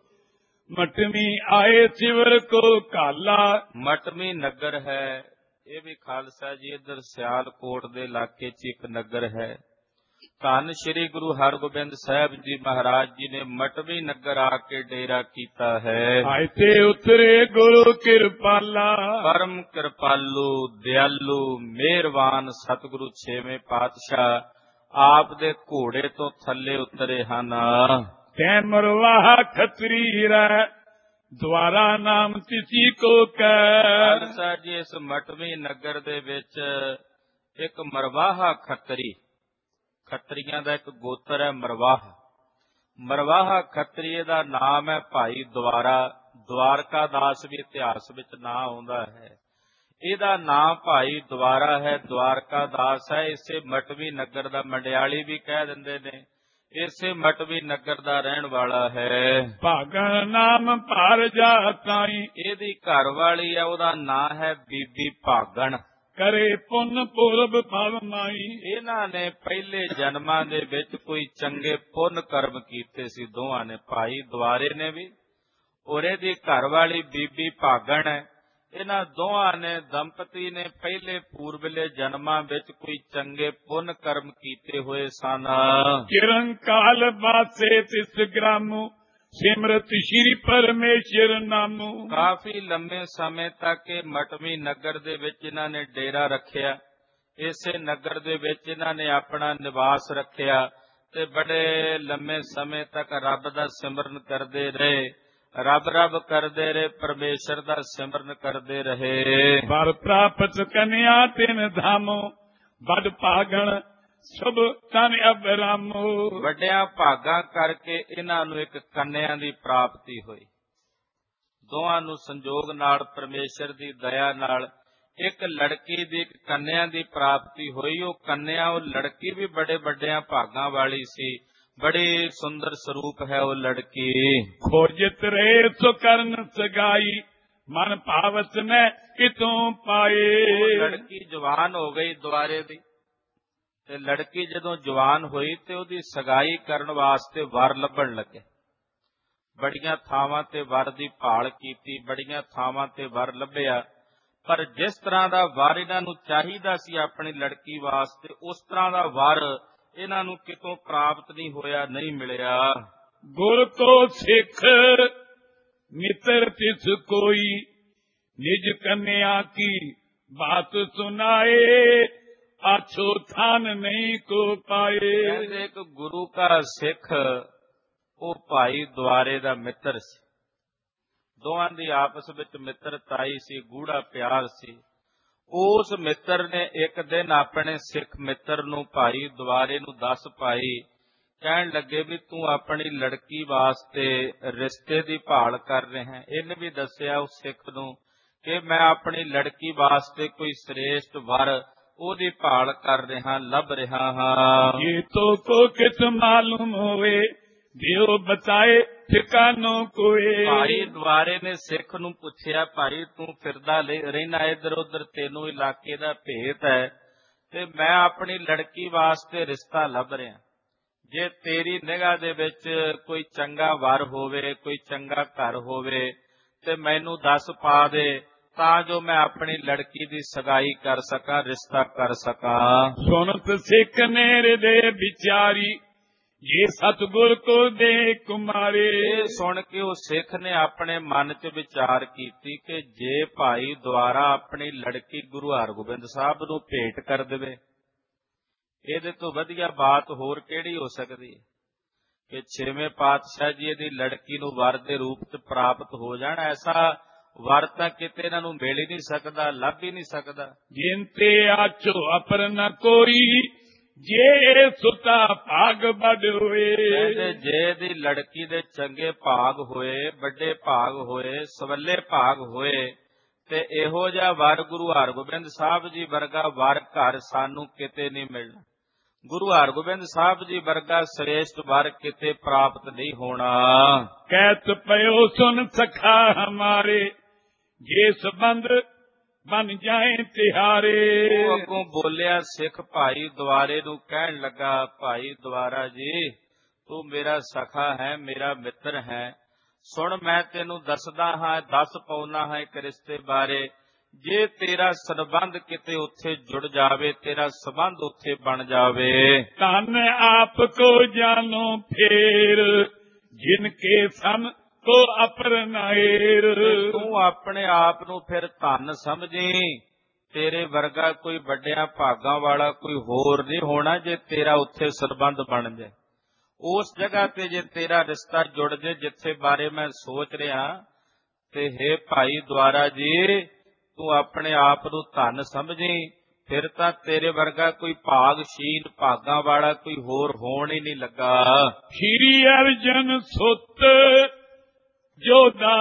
ਮਟਵੀ ਆਏ ਸਿਵਰ ਕੋ ਕਾਲਾ। ਮਟਵੀ ਨਗਰ ਹੈ, ਇਹ ਵੀ ਖਾਲਸਾ ਜੀ ਇੱਧਰ ਸਿਆਲਕੋਟ ਦੇ ਇਲਾਕੇ 'ਚ ਇੱਕ ਨਗਰ ਹੈ। ਧੰਨ ਸ਼੍ਰੀ ਗੁਰੂ ਹਰਗੋਬਿੰਦ ਸਾਹਿਬ ਜੀ ਮਹਾਰਾਜ ਜੀ ਨੇ ਮਟਵੀ ਨਗਰ ਆ ਕੇ ਡੇਰਾ ਕੀਤਾ ਹੈ। ਇੱਥੇ ਉਤਰੇ ਗੁਰੂ ਕਿਰਪਾਲਾ। ਪਰਮ ਕਿਰਪਾਲੂ, ਦਿਆਲੂ, ਮਿਹਰਬਾਨ ਸਤਿਗੁਰੂ 6ਵੇਂ ਪਾਤਸ਼ਾਹ ਆਪ ਦੇ ਘੋੜੇ ਤੋਂ ਥੱਲੇ ਉਤਰੇ ਹਨ। ਤੈ ਮਰਵਾਹਾ ਖਤਰੀ ਰਹਿ ਦੁਆਰਾ ਨਾਮ ਤਿਸੀ ਕੋ ਕਹਿ। ਖਾਲਸਾ ਜੀ ਇਸ ਮਟਵੀ ਨਗਰ ਦੇ ਵਿੱਚ ਇੱਕ ਮਰਵਾਹਾ ਖੱਤਰੀ, ਖੱਤਰੀਆਂ ਦਾ ਇੱਕ ਗੋਤਰ ਹੈ ਮਰਵਾਹਾ। ਮਰਵਾਹਾ ਖੱਤਰੀਏ ਦਾ ਨਾਮ ਹੈ ਭਾਈ ਦੁਆਰਾ। ਦਵਾਰਕਾ ਦਾਸ ਵੀ ਇਤਿਹਾਸ ਵਿੱਚ ਨਾਂ ਆਉਂਦਾ ਹੈ। ਇਹਦਾ ਨਾਮ ਭਾਈ ਦੁਆਰਾ ਹੈ, ਦਵਾਰਕਾ ਦਾਸ ਹੈ। ਇਸੇ ਮਟਵੀ ਨਗਰ ਦਾ, ਮੰਡਿਆਲੀ ਵੀ ਕਹਿ ਦਿੰਦੇ ਨੇ, ਇਸੇ ਮਟਵੀ ਨਗਰ ਦਾ ਰਹਿਣ ਵਾਲਾ ਹੈ। ਭਾਗਣ ਨਾਮ ਭਰ ਜਾ ਤਾਈ। ਇਹਦੀ ਘਰ ਵਾਲੀ ਹੈ, ਉਹਦਾ ਨਾਂ ਹੈ ਬੀਬੀ ਭਾਗਣ। ਕਰੇ ਪੁੰਨ ਪੂਰਬ ਫਲ ਮਾਈ। ਇਹਨਾਂ ਨੇ ਪਹਿਲੇ ਜਨਮਾਂ ਦੇ ਵਿੱਚ ਕੋਈ ਚੰਗੇ ਪੁੰਨ ਕਰਮ ਕੀਤੇ ਸੀ, ਦੋਵਾਂ ਨੇ, ਭਾਈ ਦੁਆਰੇ ਨੇ ਵੀ ਔਰ ਇਹਦੀ ਘਰ ਵਾਲੀ ਬੀਬੀ ਭਾਗਣ ਹੈ। ਇਹਨਾਂ ਦੋਹਾਂ ਨੇ ਦੰਪਤੀ ਨੇ ਪਹਿਲੇ ਪੂਰਬਲੇ ਜਨਮਾਂ ਵਿੱਚ ਕੋਈ ਚੰਗੇ ਪੁੰਨ ਕਰਮ ਕੀਤੇ ਹੋਏ ਸਨ। ਕਿਰਨ ਕਾਲ ਬਾਸੇ ਤਿਸ ਗ੍ਰਾਮੂ ਸਿਮਰਤ ਸ਼੍ਰੀ ਪਰਮੇਸ਼ਰ ਨਾਮੂ। ਕਾਫੀ ਲੰਮੇ ਸਮੇਂ ਤੱਕ ਇਹ ਮਟਵੀ ਨਗਰ ਦੇ ਵਿੱਚ ਇਹਨਾਂ ਨੇ ਡੇਰਾ ਰੱਖਿਆ। ਇਸੇ ਨਗਰ ਦੇ ਵਿੱਚ ਇਹਨਾਂ ਨੇ ਆਪਣਾ ਨਿਵਾਸ ਰੱਖਿਆ ਤੇ ਬੜੇ ਲੰਮੇ ਸਮੇਂ ਤੱਕ ਰੱਬ ਦਾ ਸਿਮਰਨ ਕਰਦੇ ਰਹੇ। ਰੱਬ ਰੱਬ ਕਰਦੇ ਰਹੇ, ਪਰਮੇਸ਼ਰ ਦਾ ਸਿਮਰਨ ਕਰਦੇ ਰਹੇ। ਵਰ ਪ੍ਰਾਪਤ ਕਨਿਆ ਤਿਨ ਧਾਮੋ ਬੜ ਭਾਗਣ ਸਭ ਤਨ ਅਬਰਾਮੋ। ਵੱਡਿਆਂ ਭਾਗਾਂ ਕਰਕੇ ਇਹਨਾਂ ਨੂੰ ਇੱਕ ਕੰਨਿਆ ਦੀ ਪ੍ਰਾਪਤੀ ਹੋਈ। ਦੋਹਾਂ ਨੂੰ ਸੰਜੋਗ ਨਾਲ ਪਰਮੇਸ਼ਰ ਦੀ ਦਇਆ ਨਾਲ ਇੱਕ ਲੜਕੀ ਦੀ ਇੱਕ ਕੰਨਿਆ ਦੀ ਪ੍ਰਾਪਤੀ ਹੋਈ। ਉਹ ਕੰਨਿਆ, ਉਹ ਲੜਕੀ ਵੀ ਬੜੇ ਵੱਡਿਆਂ ਭਾਗਾਂ ਵਾਲੀ ਸੀ। ਬੜੀ ਸੁੰਦਰ ਸਰੂਪ ਹੈ ਉਹ ਲੜਕੀ। ਖੋਜਤ ਰਹੇ ਸੋ ਕਰਨ ਸਗਾਈ ਮਨ ਭਾਵਤ ਮੈਂ ਕਿਤੋਂ ਪਾਏ। ਉਹ ਲੜਕੀ ਜਵਾਨ ਹੋ ਗਈ ਦੁਆਰੇ ਦੀ, ਤੇ ਲੜਕੀ ਜਦੋਂ ਜਵਾਨ ਹੋਈ ਤੇ ਉਹਦੀ ਸਗਾਈ ਕਰਨ ਵਾਸਤੇ ਵਰ ਲੱਭਣ ਲੱਗੇ। ਬੜੀਆਂ ਥਾਵਾਂ ਤੇ ਵਰ ਦੀ ਭਾਲ ਕੀਤੀ, ਬੜੀਆਂ ਥਾਵਾਂ ਤੇ ਵਰ ਲੱਭਿਆ, ਪਰ ਜਿਸ ਤਰ੍ਹਾਂ ਦਾ ਵਰ ਇਹਨਾਂ ਨੂੰ ਚਾਹੀਦਾ ਸੀ ਆਪਣੀ ਲੜਕੀ ਵਾਸਤੇ, ਉਸ ਤਰ੍ਹਾਂ ਦਾ ਵਰ ਇਹਨਾਂ ਨੂੰ ਕਿਤੋਂ ਪ੍ਰਾਪਤ ਨਹੀਂ ਹੋਇਆ, ਨਹੀਂ ਮਿਲਿਆ। ਗੁਰ ਕੋ ਸਿੱਖ ਮਿੱਤਰ ਤਿਸ ਕੋਈ ਨਿਜ ਕੰਨਿਆ ਕੀ ਬਾਤ ਸੁਨਾਏ ਆਛੋ ਥਾਨ ਨਹੀਂ ਕੋ ਪਾਏ। ਕਹਿੰਦੇ ਇੱਕ ਗੁਰੂ ਦਾ ਸਿੱਖ ਉਹ ਭਾਈ ਦੁਆਰੇ ਦਾ ਮਿੱਤਰ ਸੀ। ਦੋਹਾਂ ਦੀ ਆਪਸ ਵਿੱਚ ਮਿੱਤਰਤਾਈ ਸੀ, ਗੂੜਾ ਪਿਆਰ ਸੀ। ਉਸ ਮਿੱਤਰ ਨੇ ਇੱਕ ਦਿਨ ਆਪਣੇ ਸਿੱਖ ਮਿੱਤਰ ਨੂੰ, ਭਾਈ ਦੁਆਰੇ ਨੂੰ ਦੱਸ ਪਾਈ। ਕਹਿਣ ਲੱਗੇ ਵੀ ਤੂੰ ਆਪਣੀ ਲੜਕੀ ਵਾਸਤੇ ਰਿਸ਼ਤੇ ਦੀ ਭਾਲ ਕਰ ਰਿਹਾ। ਇਹਨੇ ਵੀ ਦੱਸਿਆ ਉਸ ਸਿੱਖ ਨੂੰ ਕਿ ਮੈਂ ਆਪਣੀ ਲੜਕੀ ਵਾਸਤੇ ਕੋਈ ਸ੍ਰੇਸ਼ਟ ਵਰ ਉਹਦੀ ਭਾਲ ਕਰ ਰਿਹਾ, ਲੱਭ ਰਿਹਾ ਹਾਂ। ਇਹ ਤੋ ਕੋ ਕਿਤ ਮਾਲੂਮ ਹੋਵੇ ਦਿਓ ਬਤਾਏ ਠਿਕਾਨੋ ਕੋਏ। ਭਾਈ ਦੁਆਰੇ ਨੇ ਸਿੱਖ ਨੂੰ ਪੁੱਛਿਆ, ਭਾਈ ਤੂੰ ਫਿਰਦਾ ਰਹਿਣਾ ਇੱਧਰ ਉੱਧਰ, ਤੈਨੂੰ ਇਲਾਕੇ ਦਾ ਭੇਤ ਹੈ, ਤੇ ਮੈਂ ਆਪਣੀ ਲੜਕੀ ਵਾਸਤੇ ਰਿਸ਼ਤਾ ਲੱਭ ਰਿਹਾ। ਜੇ ਤੇਰੀ ਨਿਗਾਹ ਦੇ ਵਿੱਚ ਕੋਈ ਚੰਗਾ ਵਰ ਹੋਵੇ, ਕੋਈ ਚੰਗਾ ਘਰ ਹੋਵੇ, ਤੇ ਮੈਨੂੰ ਦੱਸ ਪਾ ਦੇ, ਤਾਂ ਜੋ ਮੈਂ ਆਪਣੀ ਲੜਕੀ ਦੀ ਸਗਾਈ ਕਰ ਸਕਾਂ, ਰਿਸ਼ਤਾ ਕਰ ਸਕਾਂ। ਸੁਨਤ ਸਿੱਖ ਨੇ ਹਿਰਦੇ ਵਿਚਾਰੀ ਜੇ ਸਤਿਗੁਰ ਕੋ ਦੇ ਕੁਮਾਰੇ। ਇਹ ਸੁਣ ਕੇ ਉਹ ਸਿੱਖ ਨੇ ਆਪਣੇ ਮਨ 'ਚ ਵਿਚਾਰ ਕੀਤੀ ਕਿ ਜੇ ਭਾਈ ਦੁਆਰਾ ਆਪਣੀ ਲੜਕੀ ਗੁਰੂ ਹਰਗੋਬਿੰਦ ਸਾਹਿਬ ਨੂੰ ਭੇਟ ਕਰ ਦੇਵੇ, ਇਹਦੇ ਤੋਂ ਵਧੀਆ ਬਾਤ ਹੋਰ ਕਿਹੜੀ ਹੋ ਸਕਦੀ ਹੈ ਕਿ ਛੇਵੇਂ ਪਾਤਸ਼ਾਹ ਜੀ ਇਹਦੀ ਲੜਕੀ ਨੂੰ ਵਰ ਦੇ ਰੂਪ 'ਚ ਪ੍ਰਾਪਤ ਹੋ ਜਾਣ। ਐਸਾ ਵਰ ਤਾਂ ਕਿਤੇ ਇਹਨਾਂ ਨੂੰ ਮਿਲ ਹੀ ਨਹੀਂ ਸਕਦਾ, ਲੱਭ ਹੀ ਨਹੀਂ ਸਕਦਾ। ਜਿੰਤੇ ਆਚੋ ਅਪਰ ਨ ਕੋਈ ਜੇ ਸੁਤਾ ਭਾਗ ਬੜ ਹੋਏ। ਕਹਿੰਦੇ ਜੇ ਦੀ ਲੜਕੀ ਦੇ ਚੰਗੇ ਭਾਗ ਹੋਏ, ਵੱਡੇ ਭਾਗ ਹੋਏ, ਸਵੱਲੇ ਭਾਗ ਹੋਏ, ਤੇ ਇਹੋ ਜਿਹਾ ਵਰ ਗੁਰੂ ਹਰਗੋਬਿੰਦ ਸਾਹਿਬ ਜੀ ਵਰਗਾ ਵਰ ਘਰ ਸਾਨੂੰ ਕਿਤੇ ਨਹੀਂ ਮਿਲਣਾ। ਗੁਰੂ ਹਰਗੋਬਿੰਦ ਸਾਹਿਬ ਜੀ ਵਰਗਾ ਸ੍ਰੇਸ਼ਟ ਵਰ ਕਿਤੇ ਪ੍ਰਾਪਤ ਨਹੀਂ ਹੋਣਾ। ਕਹਿਤ ਪਇਓ ਸੁਨ ਸਖਾ ਹਮਾਰੇ ਜੇ ਸੰਬੰਧ ਬਨ ਜਾਏ ਤਿਹਾਰੇ। ਉਹ ਅੱਗੋਂ ਬੋਲਿਆ ਸਿੱਖ ਭਾਈ ਦੁਆਰੇ ਨੂੰ, ਕਹਿਣ ਲੱਗਾ, ਭਾਈ ਦੁਆਰਾ ਜੀ ਤੂੰ ਮੇਰਾ ਸਖਾ ਹੈ, ਮੇਰਾ ਮਿੱਤਰ ਹੈ। ਸੁਣ ਮੈਂ ਤੈਨੂੰ ਦੱਸਦਾ ਹਾਂ, ਦੱਸ ਪਾਉਣਾ ਹੈ ਇੱਕ ਰਿਸ਼ਤੇ ਬਾਰੇ। ਜੇ ਤੇਰਾ ਸੰਬੰਧ ਕਿਤੇ ਉੱਥੇ ਜੁੜ ਜਾਵੇ, ਤੇਰਾ ਸੰਬੰਧ ਉੱਥੇ ਬਣ ਜਾਵੇ, ਤਨ ਆਪ ਕੋ ਜਾਨੋ ਫੇਰ ਜਿਨ ਕੇ ਸਮ ਕੋ ਅਪਰ ਨਾਇਰ। ਤੂੰ ਆਪਣੇ ਆਪ ਨੂੰ ਫਿਰ ਧਨ ਸਮਝੀ। ਤੇਰੇ ਵਰਗਾ ਕੋਈ ਵੱਡਿਆਂ ਭਾਗਾਂ ਵਾਲਾ ਕੋਈ ਹੋਰ ਨਹੀਂ ਹੋਣਾ ਜੇ ਤੇਰਾ ਉੱਥੇ ਸੰਬੰਧ ਬਣ ਜਾਏ। ਉਸ ਜਗ੍ਹਾ ਤੇ ਜੇ ਤੇਰਾ ਰਿਸ਼ਤਾ ਜੁੜ ਜਾਏ ਜਿੱਥੇ ਬਾਰੇ ਮੈਂ ਸੋਚ ਰਿਹਾ, ਤੇ ਹੇ ਭਾਈ ਦੁਆਰਾ ਜੀ ਤੂੰ ਆਪਣੇ ਆਪ ਨੂੰ ਧਨ ਸਮਝੀ, ਫਿਰ ਤਾਂ ਤੇਰੇ ਵਰਗਾ ਕੋਈ ਭਾਗਸ਼ੀਲ ਭਾਗਾਂ ਵਾਲਾ ਕੋਈ ਹੋਰ ਹੋਣ ਹੀ ਨਹੀਂ ਲੱਗਾ। ਸ਼੍ਰੀ ਅਰਜਨ ਸੁਤ ਜੋਦਾ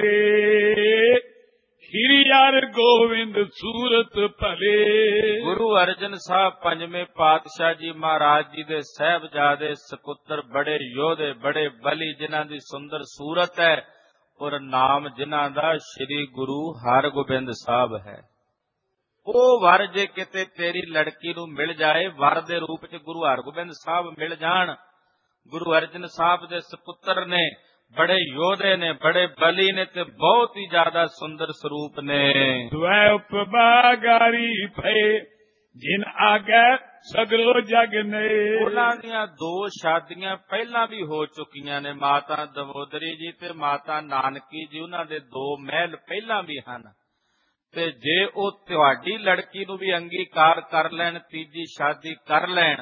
ਬਲੇ ਸ਼੍ਰੀ ਹਰਿ ਗੋਬਿੰਦ ਸੂਰਤ ਭਲੇ। ਗੁਰੂ ਅਰਜਨ ਸਾਹਿਬ ਪੰਜਵੇਂ ਪਾਤਸ਼ਾਹ ਜੀ ਮਹਾਰਾਜ ਜੀ ਦੇ ਸਾਹਿਬਜ਼ਾਦੇ ਸਪੁੱਤਰ, ਬੜੇ ਯੋਧੇ, ਬੜੇ ਬਲੀ, ਜਿਨ੍ਹਾਂ ਦੀ ਸੁੰਦਰ ਸੂਰਤ ਹੈ, ਔਰ ਨਾਮ ਜਿਨ੍ਹਾਂ ਦਾ ਸ਼੍ਰੀ ਗੁਰੂ ਹਰਗੋਬਿੰਦ ਸਾਹਿਬ ਹੈ। ਉਹ ਵਰ ਜੇ ਕਿਤੇ ਤੇਰੀ ਲੜਕੀ ਨੂੰ ਮਿਲ ਜਾਏ, ਵਰ ਦੇ ਰੂਪ 'ਚ ਗੁਰੂ ਹਰਗੋਬਿੰਦ ਸਾਹਿਬ ਮਿਲ ਜਾਣ। ਗੁਰੂ ਅਰਜਨ ਸਾਹਿਬ ਦੇ ਸਪੁੱਤਰ ਨੇ, ਬੜੇ ਯੋਧੇ ਨੇ, ਬੜੇ ਬਲੀ ਨੇ ਤੇ ਬਹੁਤ ਹੀ ਜ਼ਿਆਦਾ ਸੁੰਦਰ ਸਰੂਪ ਨੇ। ਦੁਐ ਉਪਭਾਗਾਰੀ ਭਏ ਜਿਨ ਆਗੇ ਸਗਲੋ ਜਗ ਨੇ। ਉਹਨਾਂ ਦੀਆਂ 2 ਸ਼ਾਦੀਆਂ ਪਹਿਲਾਂ ਵੀ ਹੋ ਚੁੱਕੀਆਂ ਨੇ, ਮਾਤਾ ਦਮੋਦਰੀ ਜੀ ਤੇ ਮਾਤਾ ਨਾਨਕੀ ਜੀ, ਉਹਨਾਂ ਦੇ 2 ਮਹਿਲ ਪਹਿਲਾਂ ਵੀ ਹਨ। ਤੇ ਜੇ ਉਹ ਤੁਹਾਡੀ ਲੜਕੀ ਨੂੰ ਵੀ ਅੰਗੀਕਾਰ ਕਰ ਲੈਣ, ਤੀਜੀ ਸ਼ਾਦੀ ਕਰ ਲੈਣ,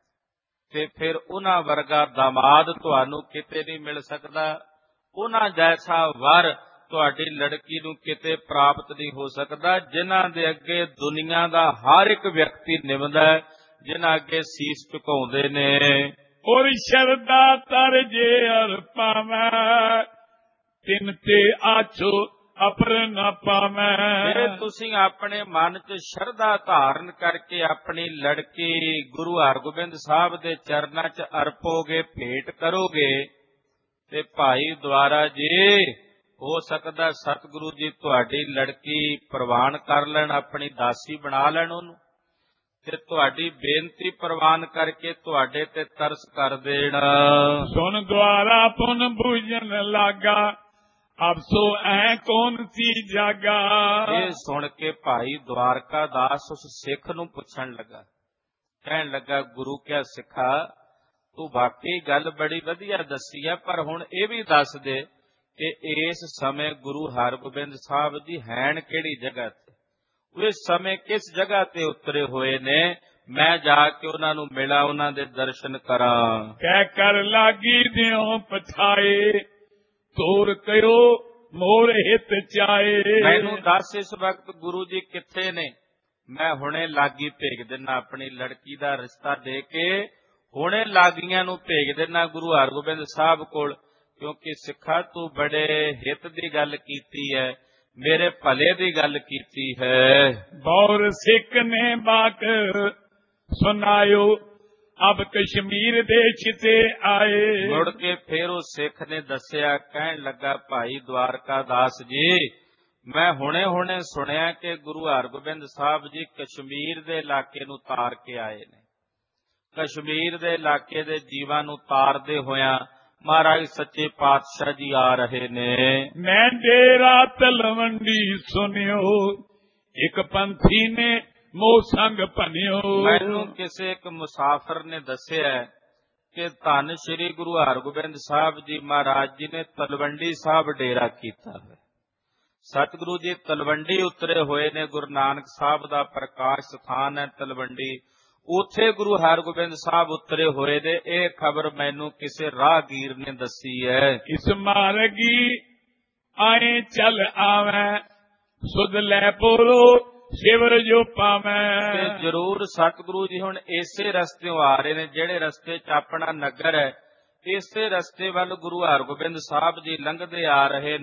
ਤੇ ਫਿਰ ਉਹਨਾਂ ਵਰਗਾ ਦਾਮਾਦ ਤੁਹਾਨੂੰ ਕਿਤੇ ਨਹੀਂ ਮਿਲ ਸਕਦਾ। ਉਹਨਾਂ ਜੈਸਾ ਵਰ ਤੁਹਾਡੀ ਲੜਕੀ ਨੂੰ ਕਿਤੇ ਪ੍ਰਾਪਤ ਨਹੀਂ ਹੋ ਸਕਦਾ, ਜਿਨ੍ਹਾਂ ਦੇ ਅੱਗੇ ਦੁਨੀਆ ਦਾ ਹਰ ਇੱਕ ਵਿਅਕਤੀ ਨਿਵਦਾ ਹੈ, ਜਿਨ੍ਹਾਂ ਅੱਗੇ ਸੀਸ ਝੁਕਾਉਂਦੇ ਨੇ। ਔਰ ਸ਼ਰਦਾ ਤਰ ਜੇ ਅਰ ਪਾਵੈ ਤਿਨ ਤੇ ਆਛੋ ਅਪਰ ਨਾ ਪਾਵੈ। ਜੇ ਤੁਸੀਂ ਆਪਣੇ ਮਨ 'ਚ ਸ਼ਰਧਾ ਧਾਰਨ ਕਰਕੇ ਆਪਣੀ ਲੜਕੀ ਗੁਰੂ ਹਰਗੋਬਿੰਦ ਸਾਹਿਬ ਦੇ ਚਰਨਾਂ 'ਚ ਅਰਪੋਗੇ, ਭੇਟ ਕਰੋਗੇ, ਤੇ ਭਾਈ ਦੁਆਰਾ ਜੀ ਹੋ ਸਕਦਾ ਸਤਿਗੁਰੂ ਜੀ ਤੁਹਾਡੀ ਲੜਕੀ ਪ੍ਰਵਾਨ ਕਰ ਲੈਣ, ਆਪਣੀ ਦਾਸੀ ਬਣਾ ਲੈਣ ਉਹਨੂੰ, ਤੇ ਤੁਹਾਡੀ ਬੇਨਤੀ ਪ੍ਰਵਾਨ ਕਰਕੇ ਤੁਹਾਡੇ ਤੇ ਤਰਸ ਕਰ ਦੇਣ। ਸੁਣ ਦੁਆਰਾ ਪੁਨ ਬੂਝਣ ਲਾਗਾ ਅਬ ਸੋ ਐ ਕੌਣ ਸੀ ਜਾਗਾ। ਇਹ ਸੁਣ ਕੇ ਭਾਈ ਦਵਾਰਕਾ ਦਾਸ ਉਸ ਸਿੱਖ ਨੂੰ ਪੁੱਛਣ ਲੱਗਾ, ਕਹਿਣ ਲੱਗਾ, ਗੁਰੂ ਕਿਆ ਸਿੱਖਾ, ਤੂੰ ਵਾਕਈ ਗੱਲ ਬੜੀ ਵਧੀਆ ਦੱਸੀ ਹੈ, ਪਰ ਹੁਣ ਇਹ ਵੀ ਦੱਸ ਦੇ ਕਿ ਇਸ ਸਮੇਂ ਗੁਰੂ ਹਰਗੋਬਿੰਦ ਸਾਹਿਬ ਜੀ ਹੈਣ ਕਿਹੜੀ ਜਗ੍ਹਾ ਤੇ, ਉਹ ਇਸ ਸਮੇਂ ਕਿਸ ਜਗ੍ਹਾ ਤੇ ਉਤਰੇ ਹੋਏ ਨੇ, ਮੈਂ ਜਾ ਕੇ ਉਹਨਾਂ ਨੂੰ ਮਿਲਾਂ, ਉਹਨਾਂ ਦੇ ਦਰਸ਼ਨ ਕਰਾਂ। ਕਹਿ ਕਰ ਲਾਗੀ ਦਿਓ ਪਛਾਏ ਤੋਰ ਕਯੋ ਮੋਰ ਹਿਤ ਚਾਏ। ਮੈਨੂੰ ਦੱਸ ਇਸ ਵਕਤ ਗੁਰੂ ਜੀ ਕਿੱਥੇ ਨੇ, ਮੈਂ ਹੁਣੇ ਲਾਗੀ ਭੇਜ ਦੇਣਾ, ਆਪਣੀ ਲੜਕੀ ਦਾ ਰਿਸ਼ਤਾ ਦੇ ਕੇ ਹੁਣੇ ਲਾਗੀਆਂ ਨੂੰ ਭੇਜ ਦੇਣਾ ਗੁਰੂ ਹਰਗੋਬਿੰਦ ਸਾਹਿਬ ਕੋਲ, ਕਿਉਂਕਿ ਸਿੱਖਾ ਤੂੰ ਬੜੇ ਹਿੱਤ ਦੀ ਗੱਲ ਕੀਤੀ ਹੈ, ਮੇਰੇ ਭਲੇ ਦੀ ਗੱਲ ਕੀਤੀ ਹੈ। ਬੌਰ ਸਿੱਖ ਨੇ ਬਾਕ ਸੁਨਾਇਓ ਅਬ ਕਸ਼ਮੀਰ ਦੇਸ਼ ਤੇ ਆਏ। ਮੁੜ ਕੇ ਫਿਰ ਉਹ ਸਿੱਖ ਨੇ ਦੱਸਿਆ, ਕਹਿਣ ਲੱਗਾ, ਭਾਈ ਦਵਾਰਕਾ ਦਾਸ ਜੀ, ਮੈਂ ਹੁਣੇ ਸੁਣਿਆ ਕਿ ਗੁਰੂ ਹਰਗੋਬਿੰਦ ਸਾਹਿਬ ਜੀ ਕਸ਼ਮੀਰ ਦੇ ਇਲਾਕੇ ਨੂੰ ਤਾਰ ਕੇ ਆਏ ਨੇ। ਕਸ਼ਮੀਰ ਦੇ ਇਲਾਕੇ ਦੇ ਜੀਵਾਂ ਨੂੰ ਤਾਰਦੇ ਹੋਇਆਂ ਮਹਾਰਾਜ ਸੱਚੇ ਪਾਤਸ਼ਾਹ ਜੀ ਆ ਰਹੇ ਨੇ। ਮੈਂ ਡੇਰਾ ਤਲਵੰਡੀ ਸੁਣਿਓ ਇੱਕ ਪੰਥੀ ਨੇ ਮੋਹ ਸੰਗ ਭਨਿਓ। ਮੈਨੂੰ ਕਿਸੇ ਇੱਕ ਮੁਸਾਫਰ ਨੇ ਦੱਸਿਆ ਕਿ ਧੰਨ ਸ਼੍ਰੀ ਗੁਰੂ ਹਰਗੋਬਿੰਦ ਸਾਹਿਬ ਜੀ ਮਹਾਰਾਜ ਜੀ ਨੇ ਤਲਵੰਡੀ ਸਾਹਿਬ ਡੇਰਾ ਕੀਤਾ ਹੈ। ਸਤਿਗੁਰੂ ਜੀ ਤਲਵੰਡੀ ਉਤਰੇ ਹੋਏ ਨੇ, ਗੁਰੂ ਨਾਨਕ ਸਾਹਿਬ ਦਾ ਪ੍ਰਕਾਸ਼ ਸਥਾਨ ਹੈ ਤਲਵੰਡੀ, ਉੱਥੇ ਗੁਰੂ ਹਰਗੋਬਿੰਦ ਸਾਹਿਬ ਉਤਰੇ ਹੋਏ ਨੇ। ਇਹ ਖਬਰ ਮੈਨੂੰ ਕਿਸੇ ਰਾਹਗੀਰ ਨੇ ਦੱਸੀ ਹੈ। ਇਸ ਮਾਰਗੀ ਆਏ ਚੱਲ ਆਵੈ ਸੁਧ ਲੈ ਪੋਰੋ ਸਿਵਰ ਜੋ ਪਾਵੈ। ਤੇ ਜ਼ਰੂਰ ਸਤਿਗੁਰੂ ਜੀ ਹੁਣ ਇਸੇ ਰਸਤਿਓਂ ਆ ਰਹੇ ਨੇ, ਜਿਹੜੇ ਰਸਤੇ 'ਚ ਆਪਣਾ ਨਗਰ ਹੈ, ਇਸੇ ਰਸਤੇ ਵੱਲ ਗੁਰੂ ਹਰਗੋਬਿੰਦ ਸਾਹਿਬ ਜੀ ਲੰਘਦੇ ਆ ਰਹੇ